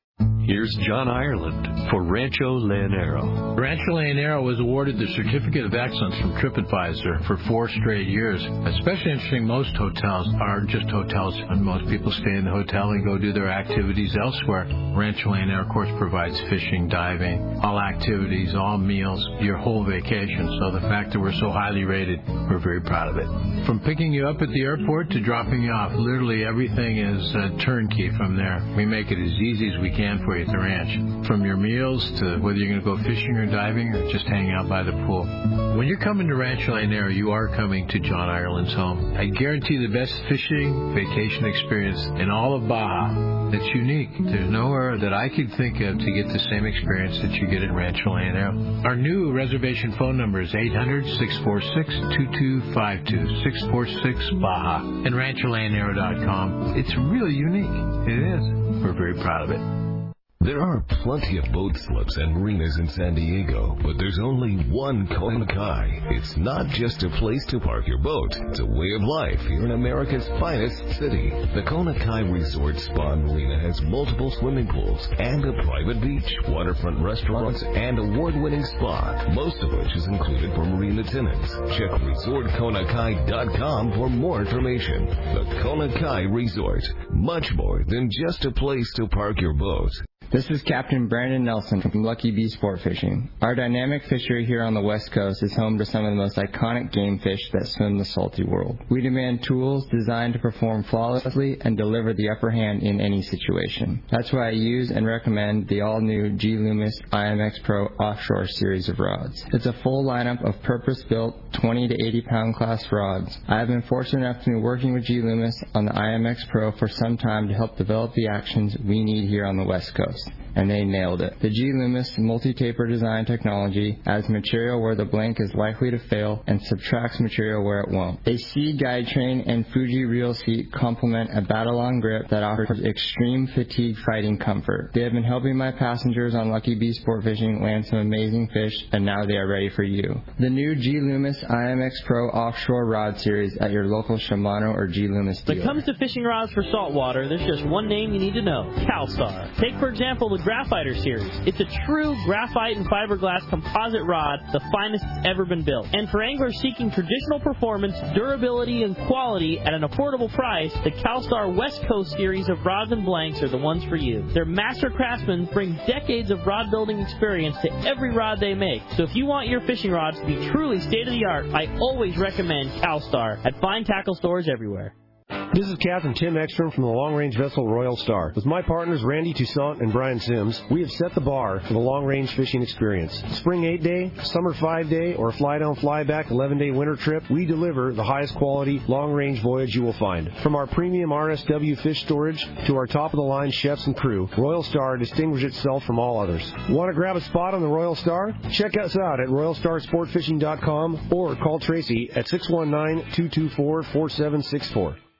Here's John Ireland for Rancho Leonero. Rancho Leonero was awarded the Certificate of Excellence from TripAdvisor for four straight years. Especially interesting, most hotels are just hotels, and most people stay in the hotel and go do their activities elsewhere. Rancho Leonero, of course, provides fishing, diving, all activities, all meals, your whole vacation. So the fact that we're so highly rated, we're very proud of it. From picking you up at the airport to dropping you off, literally everything is uh, turnkey from there. We make it as easy as we can for you at the ranch. From your meals to whether you're going to go fishing or diving or just hang out by the pool. When you're coming to Rancho Leonero, you are coming to John Ireland's home. I guarantee the best fishing vacation experience in all of Baja. That's unique. There's nowhere that I could think of to get the same experience that you get at Rancho Leonero. Our new reservation phone number is eight hundred, six four six, two two five two, six four six Baja, and rancho leonero dot com. It's really unique. It is. We're very proud of it. There are plenty of boat slips and marinas in San Diego, but there's only one Kona Kai. It's not just a place to park your boat. It's a way of life here in America's finest city. The Kona Kai Resort Spa Marina has multiple swimming pools and a private beach, waterfront restaurants, and award-winning spa, most of which is included for marina tenants. Check resort kona kai dot com for more information. The Kona Kai Resort, much more than just a place to park your boat. This is Captain Brandon Nelson from Lucky Bee Sport Fishing. Our dynamic fishery here on the West Coast is home to some of the most iconic game fish that swim the salty world. We demand tools designed to perform flawlessly and deliver the upper hand in any situation. That's why I use and recommend the all-new G Loomis I M X Pro Offshore series of rods. It's a full lineup of purpose-built twenty to eighty pound class rods. I have been fortunate enough to be working with G Loomis on the I M X Pro for some time to help develop the actions we need here on the West Coast. And they nailed it. The G Loomis multi-taper design technology adds material where the blank is likely to fail and subtracts material where it won't. A C guide train and Fuji reel seat complement a Battleon grip that offers extreme fatigue fighting comfort. They have been helping my passengers on Lucky Bee Sport Fishing land some amazing fish, and now they are ready for you. The new G Loomis I M X Pro Offshore Rod Series at your local Shimano or G Loomis dealer. When it comes to fishing rods for saltwater, there's just one name you need to know: CalStar. Take, for example, the Graphiter series. It's a true graphite and fiberglass composite rod, the finest it's ever been built. And for anglers seeking traditional performance, durability, and quality at an affordable price, the CalStar West Coast series of rods and blanks are the ones for you. Their master craftsmen bring decades of rod building experience to every rod they make. So if you want your fishing rods to be truly state-of-the-art, I always recommend CalStar at fine tackle stores everywhere. This is Captain Tim Ekstrom from the long-range vessel Royal Star. With my partners Randy Toussaint and Brian Sims, we have set the bar for the long-range fishing experience. Spring eight-day, summer five-day, or fly-down, fly-back eleven-day winter trip, we deliver the highest quality long-range voyage you will find. From our premium R S W fish storage to our top-of-the-line chefs and crew, Royal Star distinguishes itself from all others. Want to grab a spot on the Royal Star? Check us out at royal star sport fishing dot com or call Tracy at six one nine, two two four, four seven six four.